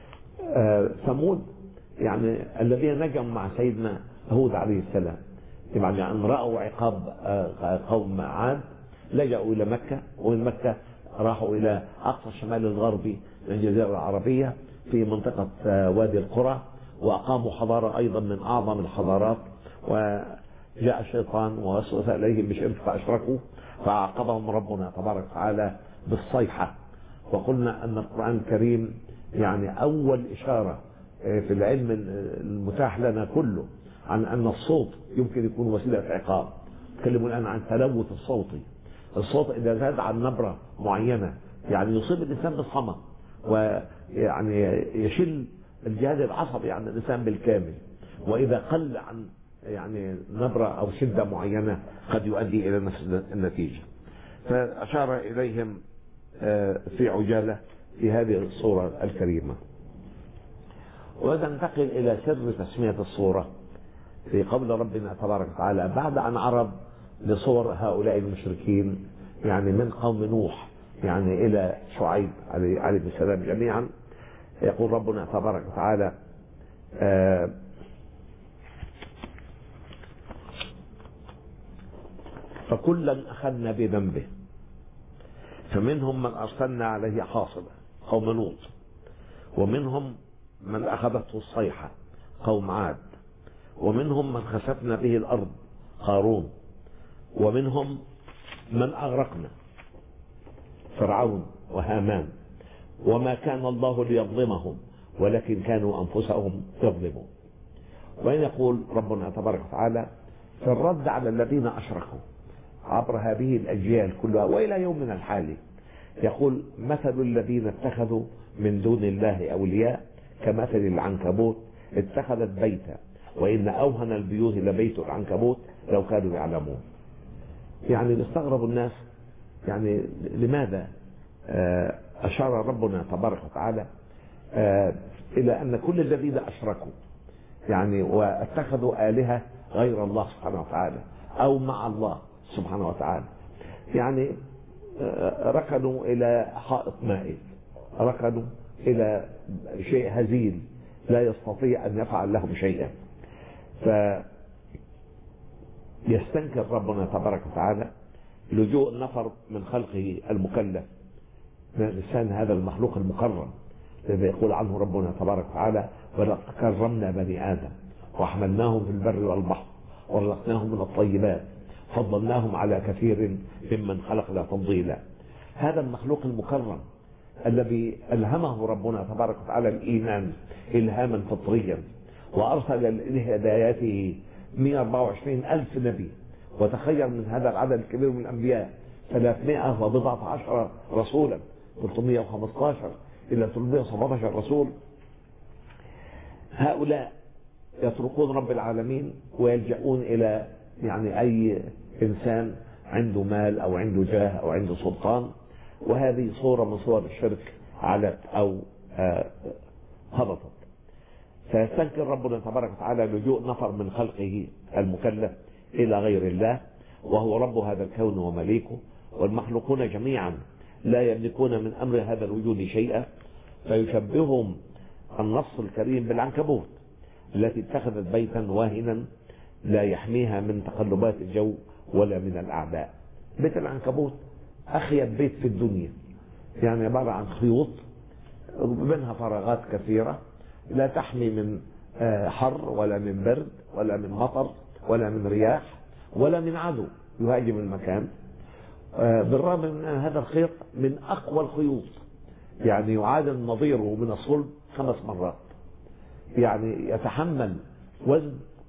ثمود يعني الذين نجوا مع سيدنا هود عليه السلام، يعني أن رأوا عقاب قوم عاد لجأوا إلى مكة، ومن مكة راحوا إلى أقصى الشمال الغربي من الجزيرة العربية في منطقة وادي القرى، وأقاموا حضارة أيضا من أعظم الحضارات. وجاء الشيطان ووسوس إليهم بشرك فأشركوا، فعاقبهم ربنا تبارك وتعالى بالصيحة. وقلنا أن القرآن الكريم يعني أول إشارة في العلم المتاح لنا كله عن أن الصوت يمكن يكون وسيلة عقاب. نتكلم الآن عن تلوث الصوتي. الصوت إذا زاد عن نبرة معينة يعني يصيب الإنسان بالصمم، ويعني يشل الجهاز العصبي عن الإنسان بالكامل، وإذا قل عن يعني نبرة أو شدة معينة قد يؤدي إلى نفس النتيجة. فأشار إليهم في عجالة في هذه الصورة الكريمة. وننتقل إلى سر تسمية الصورة في قول ربنا تبارك وتعالى بعد أن عرض لصور هؤلاء المشركين يعني من قوم نوح يعني إلى شعيب عليه السلام جميعا. يقول ربنا تبارك وتعالى آه فكلا أخذنا بذنبه فمنهم من أرسلنا عليه حاصبا قوم لوط، ومنهم من أخذته الصيحة قوم عاد، ومنهم من خسفنا به الأرض قارون، ومنهم من أغرقنا فرعون وهامان، وما كان الله ليظلمهم ولكن كانوا أنفسهم يظلمون. وإن يقول ربنا تبارك وتعالى في الرد على الذين أشركوا عبر هذه الأجيال كلها وإلى يومنا الحالي، يقول مثل الذين اتخذوا من دون الله أولياء كمثل العنكبوت اتخذت بيتا وإن أوهن البيوت لبيت العنكبوت لو كانوا يعلمون. يعني نستغرب الناس يعني لماذا أشار ربنا تبارك وتعالى إلى أن كل الذين أشركوا يعني واتخذوا آلهة غير الله سبحانه وتعالى أو مع الله سبحانه وتعالى يعني ركنوا إلى حائط مائل، ركنوا إلى شيء هزيل لا يستطيع أن يفعل لهم شيئا. فيستنكر ربنا تبارك وتعالى لجوء النفر من خلقه المكلف من الإنسان هذا المخلوق المكرم الذي يقول عنه ربنا تبارك وتعالى ولقد كرمنا بني آدم وحملناهم في البر والبحر ورزقناهم من الطيبات فضلناهم على كثير ممن خلقنا تفضيلا. هذا المخلوق المكرم الذي ألهمه ربنا تبارك وتعالى الإيمان إلهاما فطريا، وأرسل لهداياته مئة وأربعة وعشرين ألف نبي، وتخيل من هذا العدد الكبير من الأنبياء ثلاثمائة وبضعة عشر رسولا، ثلاثمائة وخمسة عشر إلى ثلاثمائة وسبعة عشر رسول. هؤلاء يتركون رب العالمين ويلجؤون إلى يعني أي إنسان عنده مال أو عنده جاه أو عنده سلطان، وهذه صورة من صور الشرك علت أو هبطت. فيستنكر ربنا تبارك وتعالى لجوء نفر من خلقه المكلف إلى غير الله وهو رب هذا الكون ومليكه، والمخلوقون جميعا لا يملكون من أمر هذا الوجود شيئا. فيشبههم النص الكريم بالعنكبوت التي اتخذت بيتا واهنا لا يحميها من تقلبات الجو ولا من الأعداء. بيت العنكبوت أخيب بيت في الدنيا، يعني عبارة عن خيوط بينها فراغات كثيرة لا تحمي من حر ولا من برد ولا من مطر ولا من رياح ولا من عدو يهاجم المكان. بالرغم من أن هذا الخيط من أقوى الخيوط، يعني يعادل نظيره من الصلب خمس مرات، يعني يتحمل وزن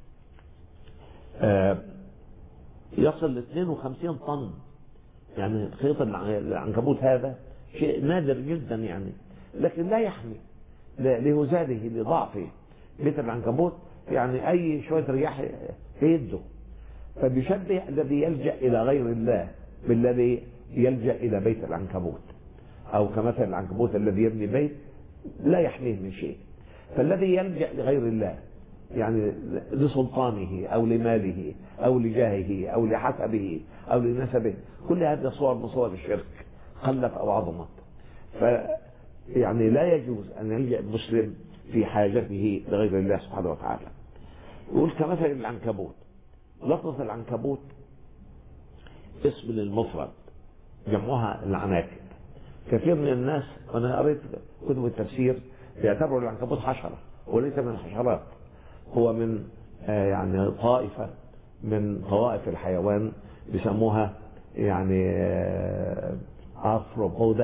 يصل ل اثنين وخمسين طن. يعني خيط العنكبوت هذا شيء نادر جدا يعني، لكن لا يحمي لهزاله لضعفه. بيت العنكبوت يعني أي شوية رياح يده. فبيشبه الذي يلجأ إلى غير الله بالذي يلجأ إلى بيت العنكبوت، أو كمثل العنكبوت الذي يبني بيت لا يحميه من شيء. فالذي يلجأ لغير الله يعني لسلطانه أو لماله أو لجاهه أو لحسبه أو لنسبه، كل هذه صور من صور الشرك قلت أو عظمت. فيعني لا يجوز أن يلجأ المسلم في حاجته لغير الله سبحانه وتعالى. يقول كمثل العنكبوت. لفظة العنكبوت اسم للمفرد جمعها العناكب. كثير من الناس وانا قريت كتب التفسير يعتبروا العنكبوت حشرة وليس من الحشرات، هو من آه يعني طائفة من طوائف الحيوان بيسموها يعني آه افروبودا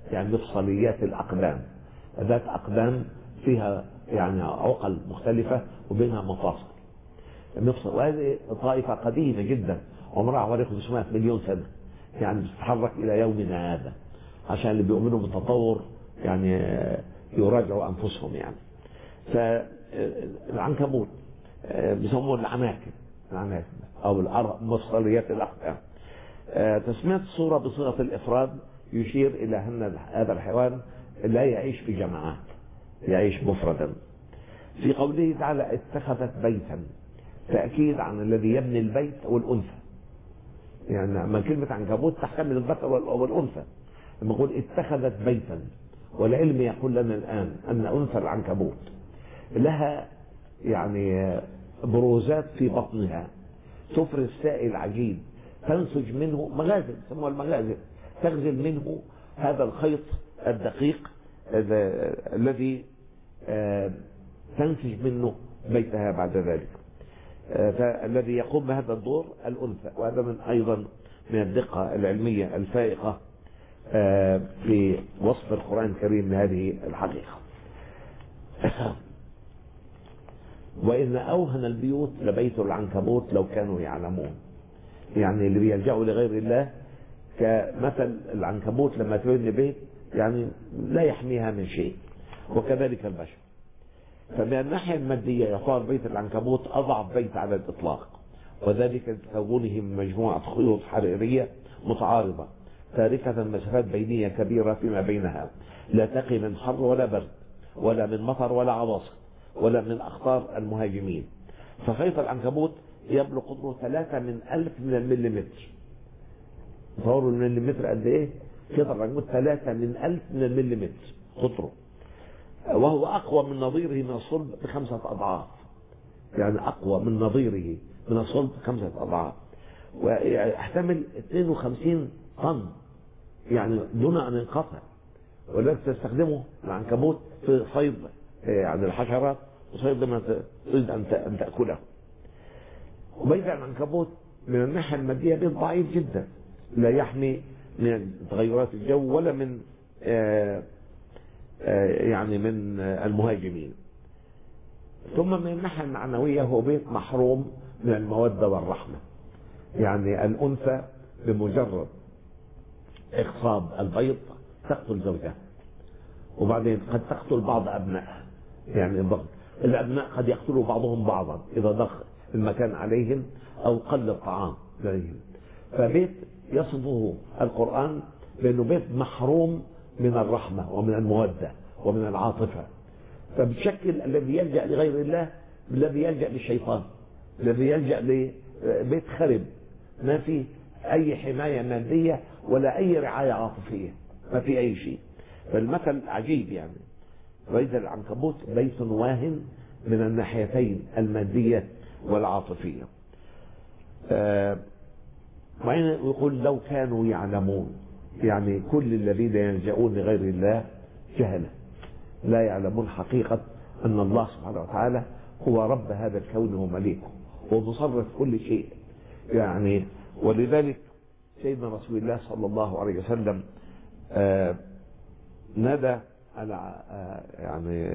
يعني مفصليات الأقدام، ذات أقدام فيها يعني عقل مختلفة وبينها مفاصل مفصل. وهذه طائفة قديمة جدا عمرها حوالي خمسمائة مليون سنة، يعني بتتحرك إلى يومنا هذا، عشان اللي بيؤمنوا بالتطور يعني يراجعوا أنفسهم. يعني فالعنكبوت بيسموه العناكب، العناكب أو مفصليات الأقدام. تسمية الصورة بصيغة الإفراد يشير إلى أن هذا الحيوان لا يعيش في جماعات، يعيش مفردا. في قوله تعالى اتخذت بيتا، تأكيد عن الذي يبني البيت والأنثى. يعني لما كلمة عنكبوت تحتمل الذكر والأنثى. لما نقول اتخذت بيتا، والعلم يقول لنا الآن أن أنثى العنكبوت لها يعني بروزات في بطنها تفرز سائل عجيب تنسج منه مغازل، يسموها المغازل، تغزل منه هذا الخيط الدقيق الذي تنسج منه بيتها بعد ذلك. فالذي يقوم بهذا الدور الأنثى، وهذا من أيضا من الدقة العلمية الفائقة في وصف القرآن الكريم لهذه الحقيقة. وإن أوهن البيوت لبيت العنكبوت لو كانوا يعلمون. يعني اللي بيلجأوا لغير الله كمثل العنكبوت لما تبني بيت يعني لا يحميها من شيء، وكذلك البشر. فمن الناحية المادية يعتبر بيت العنكبوت أضعف بيت على الإطلاق، وذلك لتكونه من مجموعة خيوط حريرية متعارضة تاركة مسافات بينية كبيرة فيما بينها، لا تقي من حر ولا برد ولا من مطر ولا عواصف ولا من أخطار المهاجمين. فخيط العنكبوت يبلغ قطره ثلاثة من ألف من المليمتر. تصوروا المليمتر قد إيه؟ خيط العنكبوت ثلاثة من ألف من المليمتر قطره، وهو أقوى من نظيره من الصلب بخمسة أضعاف. يعني أقوى من نظيره من الصلب بخمسة أضعاف، ويحتمل اثنين وخمسين طن يعني دون أن ينقطع. ولذلك تستخدمه العنكبوت في صيد يعني الحشرات وصيد لما تريد أن تأكله. وبيت العنكبوت من الناحية المادية بيت ضعيف جدا، لا يحمي من تغيرات الجو ولا من آآ آآ يعني من المهاجمين. ثم من الناحية المعنوية هو بيت محروم من المودة والرحمة. يعني الأنثى بمجرد إخصاب البيض تقتل زوجها، وبعدين قد تقتل بعض أبنائها. يعني الضغط الأبناء قد يقتلوا بعضهم بعضا إذا ضغط المكان عليهم أو قل الطعام عليهم. فبيت يصفه القرآن بأنه بيت محروم من الرحمة ومن المودة ومن العاطفة. فبشكل الذي يلجأ لغير الله الذي يلجأ للشيطان، الذي يلجأ لبيت خرب ما فيه أي حماية مادية ولا أي رعاية عاطفية، ما في أي شيء. فالمثل عجيب. يعني بيت العنكبوت بيت واهن من الناحيتين المادية والعاطفية. آه وعين يقول لو كانوا يعلمون، يعني كل الذين يلجؤون لغير الله جهلة لا يعلمون حقيقة أن الله سبحانه وتعالى هو رب هذا الكون ومليكه ومصرف كل شيء. يعني ولذلك سيدنا رسول الله صلى الله عليه وسلم آه نادى على آه يعني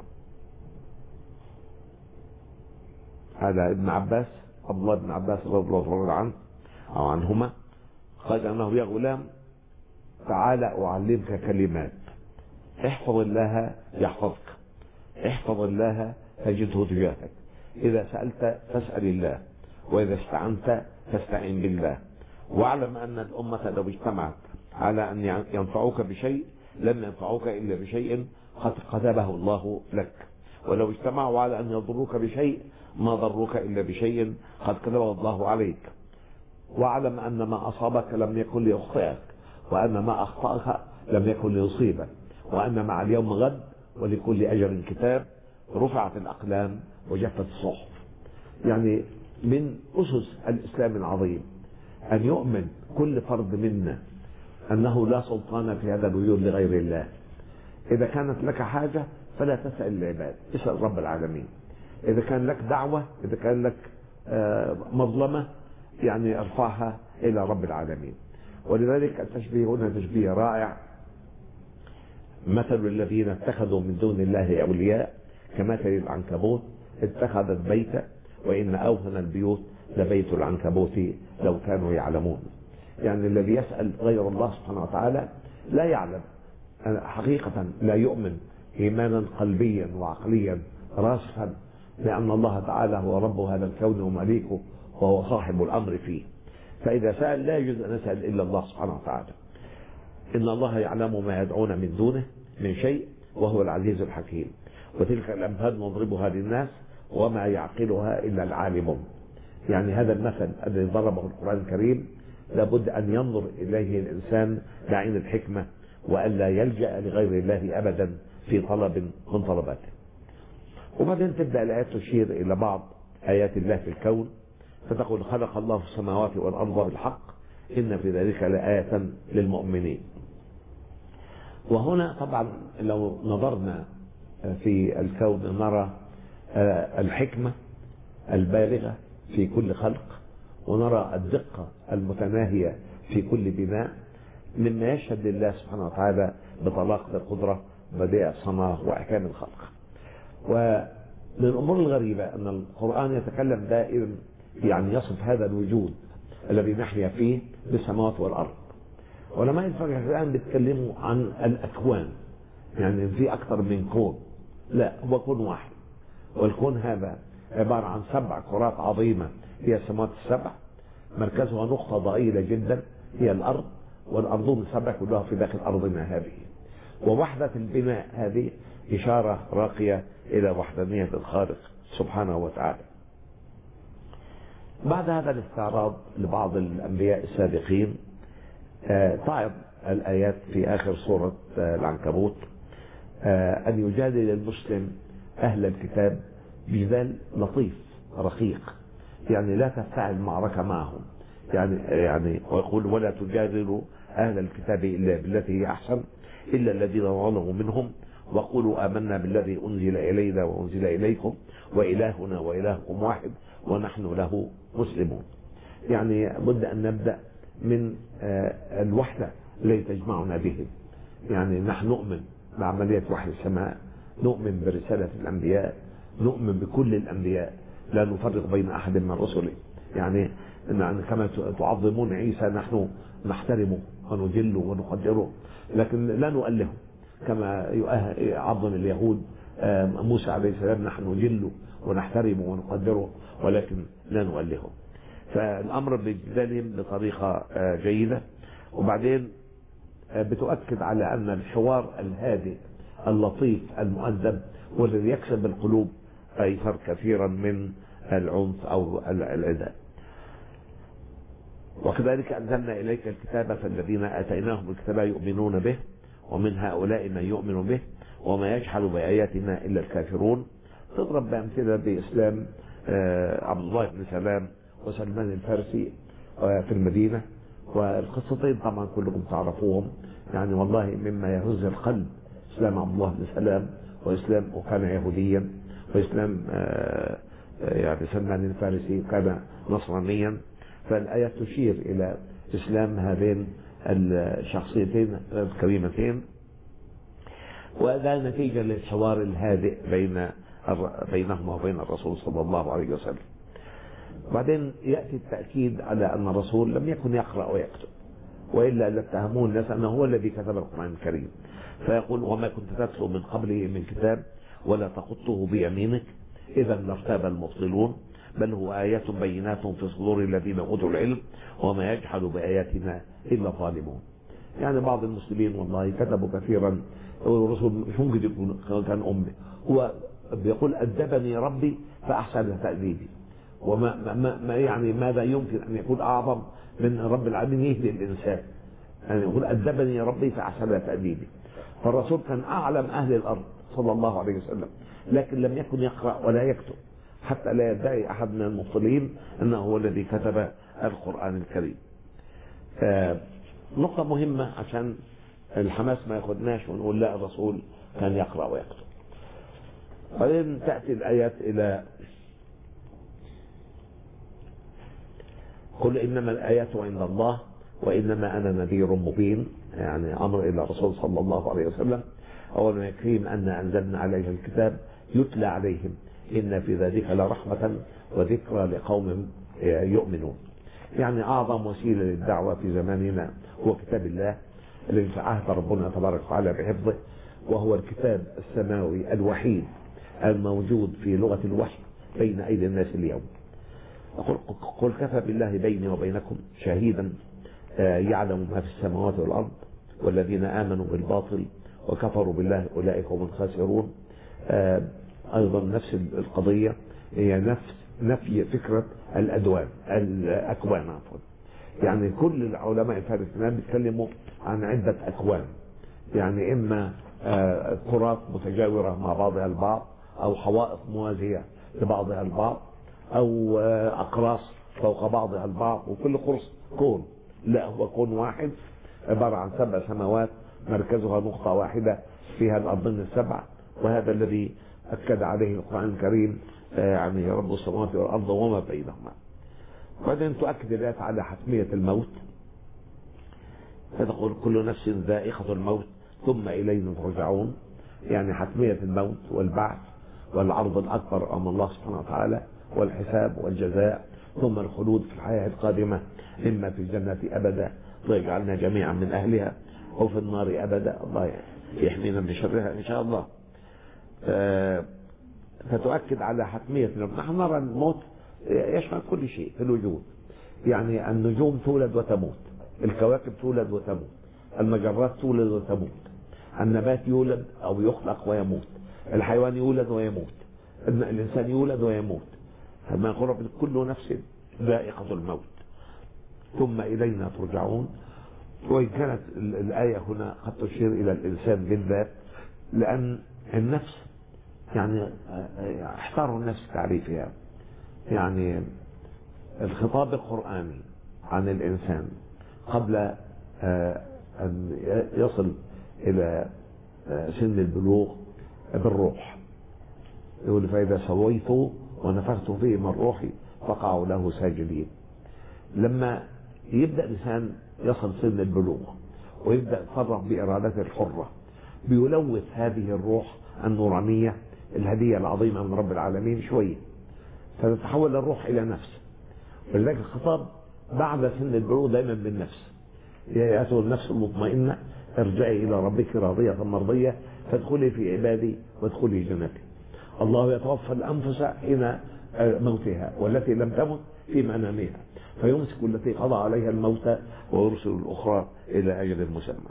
على ابن عباس، عبد الله بن عباس رضي الله عنه أو عنهما، قال أنه يا غلام تعال أعلمك كلمات، احفظ الله يحفظك، احفظ الله تجده تجاهك، إذا سألت فاسأل الله، وإذا استعنت فاستعن بالله، واعلم أن الأمة لو اجتمعت على أن ينفعوك بشيء لم ينفعوك إلا بشيء قد كتبه الله لك، ولو اجتمعوا على أن يضروك بشيء ما ضروك إلا بشيء قد كتبه الله عليك، واعلم أن ما أصابك لم يكن ليخطئك، وأن ما أخطأك لم يكن ليصيبك، وأن مع اليوم غد ولكل أجر كتاب، رفعت الأقلام وجفت الصحف. يعني من أسس الإسلام العظيم أن يؤمن كل فرد منا أنه لا سلطان في هذا الوجود لغير الله. إذا كانت لك حاجة فلا تسأل العباد، اسأل رب العالمين. إذا كان لك دعوة، إذا كان لك مظلمة، يعني ارفعها إلى رب العالمين. ولذلك التشبيه هنا تشبيه رائع مثل الذين اتخذوا من دون الله أولياء كمثل العنكبوت اتخذت بيتا وإن أوهن البيوت لبيت العنكبوت لو كانوا يعلمون. يعني الذي يسأل غير الله سبحانه وتعالى لا يعلم حقيقة، لا يؤمن إيمانا قلبيا وعقليا راسخا لأن الله تعالى هو رب هذا الكون ومليكه وهو صاحب الأمر فيه. فإذا سأل لا يجوز أن نسأل إلا الله سبحانه وتعالى. إن الله يعلم ما يدعون من دونه من شيء وهو العزيز الحكيم. وتلك الأمثال نضربها للناس وما يعقلها إلا العالمون. يعني هذا المثل الذي ضربه القرآن الكريم لابد أن ينظر إليه الإنسان بعين الحكمة وألا يلجأ لغير الله أبدا في طلب من طلباته. وبعدين تبدأ الآيات تشير إلى بعض آيات الله في الكون، فتقول خلق الله السماوات والأرض بالحق إن في ذلك لآية للمؤمنين. وهنا طبعا لو نظرنا في الكون نرى الحكمة البالغة في كل خلق، ونرى الدقة المتناهية في كل بناء، مما يشهد لله سبحانه وتعالى بطلاقة القدرة بديع الصنع وأحكام الخلق. ومن الأمور الغريبة أن القرآن يتكلم دائما يعني يصف هذا الوجود الذي نحيا فيه بالسماوات والأرض. علماء الفلك الآن بيتكلموا عن الأكوان، يعني في أكثر من كون، لا هو كون واحد، والكون هذا عبارة عن سبع كرات عظيمة هي السماوات السبع، مركزها نقطة ضئيلة جدا هي الأرض، والأرضون السبع كلها في داخل أرضنا هذه. ووحدة البناء هذه إشارة راقية إلى وحدانية الخالق سبحانه وتعالى. بعد هذا الاستعراض لبعض الأنبياء السابقين تعظ الآيات في آخر سورة العنكبوت أن يجادل المسلم أهل الكتاب بجدال لطيف رقيق، يعني لا تفتعل معركة معهم، يعني يعني ويقول ولا تجادلوا أهل الكتاب إلا بالتي هي أحسن إلا الذين ظلموا منهم وقولوا آمنا بالذي أنزل إلينا وأنزل إليكم وإلهنا وإلهكم واحد ونحن له مسلمون. يعني بد أن نبدأ من الوحدة التي تجمعنا به. يعني نحن نؤمن بعملية وحي السماء، نؤمن برسالة الأنبياء، نؤمن بكل الأنبياء، لا نفرق بين أحد من رسله. يعني كما تعظمون عيسى نحن نحترمه ونجله ونقدره، لكن لا نؤلهه كما يعظم اليهود موسى عليه السلام، نحن نجله ونحترمه ونقدره ولكن لا نؤلهه. فالأمر بجدالهم بطريقة جيدة. وبعدين بتؤكد على أن الحوار الهادئ اللطيف المؤدب والذي يكسب القلوب أيسر كثيرا من العنف أو العداء. وكذلك أنزلنا إليك الكتاب فالذين آتيناهم الكتاب يؤمنون به ومن هؤلاء من يؤمن به وما يجحد بآياتنا إلا الكافرون. تضرب بأمثلة بإسلام عبد الله بن سلام وسلمان الفارسي في المدينة، والقصتين طبعا كلكم تعرفوهم. يعني والله مما يهز القلب إسلام عبد الله بن سلام، وإسلام وكان يهوديا، وإسلام يعني سلمان الفارسي كان نصرانيا. فالآيات تشير إلى إسلام هذين الشخصيتين الكريمتين، وهذا نتيجة للحوار الهادئ بين بينهما وبين الرسول صلى الله عليه وسلم. بعدين يأتي التأكيد على أن الرسول لم يكن يقرأ ويكتب، وإلا لاتهمون الناس أنه هو الذي كتب القرآن الكريم. فيقول وما كنت تتلو من قبله من كتاب ولا تخطه بيمينك إذا لارتاب المبطلون بل هو آيات بينات في صدور الذين أوتوا العلم وما يجحد بآياتنا إلا ظالمون. يعني بعض المسلمين والله كتبوا كثيرا، والرسول مش ممكن يكون كان أمي، هو بيقول أدبني ربي فأحسن تأديبي. وما ما ما يعني ماذا يمكن أن يكون أعظم من رب العالمين يهدي الإنسان؟ يعني يقول أدبني ربي فأحسن تأديبي. فالرسول كان أعلم أهل الأرض صلى الله عليه وسلم، لكن لم يكن يقرأ ولا يكتب حتى لا يدعي أحد من المبطلين أنه هو الذي كتب القرآن الكريم. نقطة مهمة عشان الحماس ما ياخدناش ونقول لا الرسول كان يقرأ ويكتب. بعدين تأتي الآيات إلى قل إنما الآيات عند الله وإنما أنا نذير مبين، يعني أمر إلى الرسول صلى الله عليه وسلم. أولم يكفيهم أن أنزلنا عليهم الكتاب يتلى عليهم إن في ذلك لرحمة وذكرى لقوم يؤمنون. يعني أعظم وسيلة للدعوة في زماننا هو كتاب الله الذي عهد ربنا تبارك وتعالى بحفظه، وهو الكتاب السماوي الوحيد الموجود في لغة الوحي بين أيدي الناس اليوم. قل كفى بالله بيني وبينكم شهيدا يعلم ما في السماوات والأرض والذين آمنوا بالباطل وكفروا بالله أولئك هم الخاسرون. أيضا نفس القضية هي نفس نفي فكرة الأدوان الأكوان عفوا. يعني كل العلماء الفلسفيين بيتكلموا عن عدة أكوان، يعني إما كرات متجاورة مع بعضها البعض، أو حوائط موازية لبعضها البعض، أو أقراص فوق بعضها البعض، وكل قرص كون. لا، هو كون واحد عبارة عن سبع سماوات مركزها نقطة واحدة فيها الأرضين السبع، وهذا الذي أكد عليه القرآن الكريم يعني رب السماوات والأرض وما بينهما. بعدين تؤكد الآيات على حتمية الموت، فتقول كل نفس ذائقة الموت ثم إلينا ترجعون. يعني حتمية الموت والبعث والعرض الأكبر أمام الله سبحانه وتعالى والحساب والجزاء، ثم الخلود في الحياة القادمة إما في الجنة أبدا ويجعلنا جميعا من أهلها، أو في النار أبدا، الله يحمينا من شرها إن شاء الله. فتؤكد على حتمية الموت. نحن نرى الموت يشمل كل شيء في الوجود، يعني النجوم تولد وتموت، الكواكب تولد وتموت، المجرات تولد وتموت، النبات يولد أو يخلق ويموت، الحيوان يولد ويموت، الإنسان يولد ويموت. فما يقول كل نفس ذائقة الموت ثم إلينا ترجعون. وإن كانت الآية هنا قد تشير إلى الإنسان بالذات، لأن النفس يعني احتاروا النفس تعريفها. يعني الخطاب القرآني عن الإنسان قبل أن يصل إلى سن البلوغ بالروح، يقول فإذا سويت ونفخت فيه من روحي فقعوا له ساجدين. لما يبدأ الإنسان يصل سن البلوغ ويبدأ يتصرف بإرادته الحرة، بيلوث هذه الروح النورانية الهدية العظيمة من رب العالمين شوية، فتتحول الروح إلى نفس. ولذلك الخطاب بعد سن البلوغ دائما بالنفس، يا أيتها النفس المطمئنة ارجعي إلى ربك راضية مرضية فادخلي في عبادي وادخلي جنتي. الله يتوفى الأنفس حين موتها والتي لم تمت في منامها فيمسك التي قضى عليها الموت ويرسل الأخرى إلى أجل مسمى.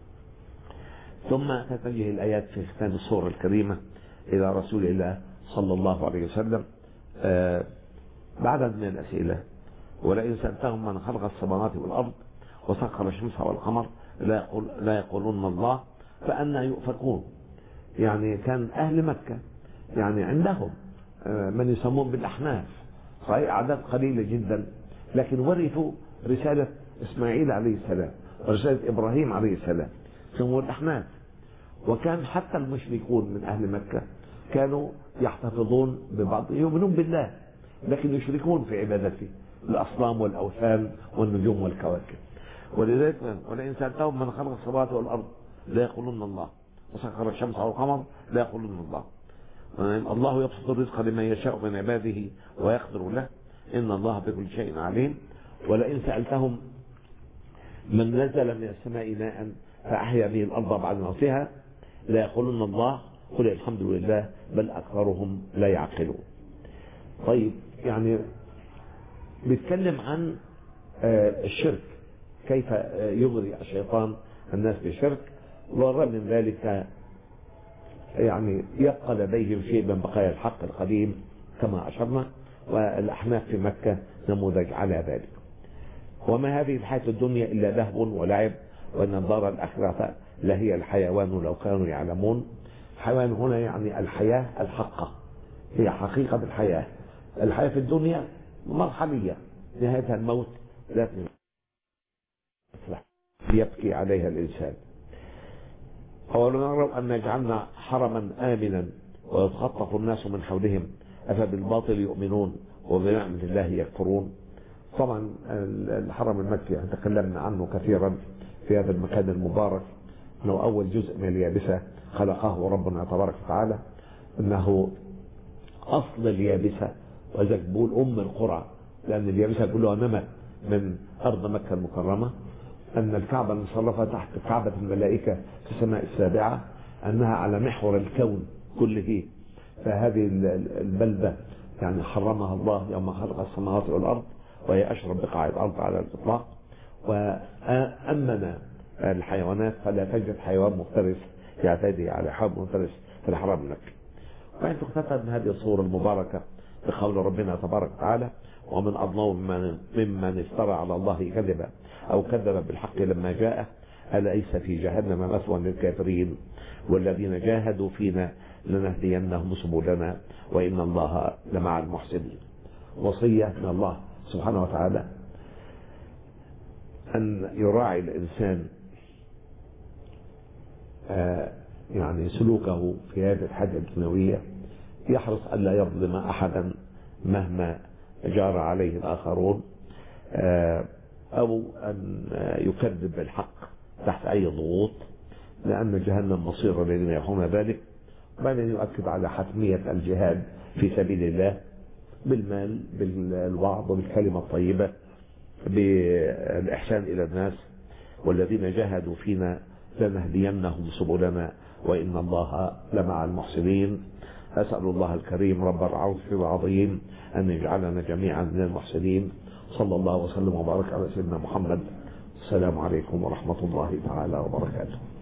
ثم تتجه الآيات في ختام السورة الكريمة إلى رسول الله صلى الله عليه وسلم آه بعدد من الأسئلة. ولئن سألتهم من خلق السماوات والأرض وسخر الشمس والقمر لا, يقول لا يقولون الله فأنى يؤفكون. يعني كان أهل مكة يعني عندهم آه من يسمون بالأحناف، صحيح أعداد قليلة جدا، لكن ورثوا رسالة إسماعيل عليه السلام ورسالة إبراهيم عليه السلام، سموا الأحناف. وكان حتى المشركون من أهل مكة كانوا يحتفظون ببعض، يؤمنون بالله لكن يشركون في عبادته الأصنام والأوثان والنجوم والكواكب. ولذلك ولئن سألتهم من خلق السماوات والأرض لا يقولون الله وسخر الشمس والقمر لا يقولون الله. الله يبسط الرزق لمن يشاء من عباده ويقدر له إن الله بكل شيء عليم. ولئن سألتهم من نزل من السماء ماء فأحيا به الأرض بعد موتها لا يقولون الله قل الحمد لله بل أكثرهم لا يعقلون. طيب، يعني بيتكلم عن الشرك، كيف يغري الشيطان الناس بالشرك، والرغم من ذلك يعني يبقى لديهم شيء من بقايا الحق القديم كما أشرنا، والأحناف في مكة نموذج على ذلك. وما هذه الحياة الدنيا إلا لهو ولعب وأن الدار الآخرة لهي الحيوان لو كانوا يعلمون. الحيوان هنا يعني الحياة الحقة، هي حقيقة الحياة. الحياة في الدنيا مرحلية نهايتها الموت، لكن يبكي عليها الإنسان. أولم يروا أن جعلنا حرما آمنا ويتخطف الناس من حولهم أفبالباطل يؤمنون وبنعمة الله يكفرون. طبعا الحرم المكي تكلمنا عنه كثيرا في هذا المكان المبارك، انه اول جزء من اليابسة خلقه ربنا تبارك وتعالى، أنه أصل اليابسة، وإذا بقول أم القرى لأن اليابسة كلها نمت من أرض مكة المكرمة، أن الكعبة المشرفة تحت كعبة الملائكة في السماء السابعة، أنها على محور الكون كله. فهذه البلدة يعني حرمها الله يوم خلق السماوات والأرض، وهي أشرف بقاع الأرض على الإطلاق، وأمن الحيوانات، فلا تجد حيوان مفترس يعتدي على حيوان مفترس في الحرم المكي. وعند تختتم هذه الصورة المباركة بقول ربنا تبارك وتعالى: ومن أظلم ممن افترى على الله كذبا أو كذب بالحق لما جاءه أليس في جهنم مثوى للكافرين والذين جاهدوا فينا لنهدينهم سبلنا وإن الله لمع المحسنين. وصية من الله سبحانه وتعالى أن يراعي الإنسان آه يعني سلوكه في هذه الحياة الدنيوية، يحرص ألا يظلم أحدا مهما جار عليه الآخرون، آه أو أن يكذب بالحق تحت أي ضغوط، لأن جهنم مصير الذين يفعلون ذلك. وبعدين يؤكد على حتمية الجهاد في سبيل الله بالمال، بالوعظ، بالكلمة الطيبة، بالإحسان إلى الناس. والذين جاهدوا فينا لنهدينهم سبلنا وإن الله لمع المحسنين. أسأل الله الكريم رب العرش العظيم أن يجعلنا جميعا من المحسنين. صلى الله وسلم وبارك على سيدنا محمد. السلام عليكم ورحمة الله تعالى وبركاته.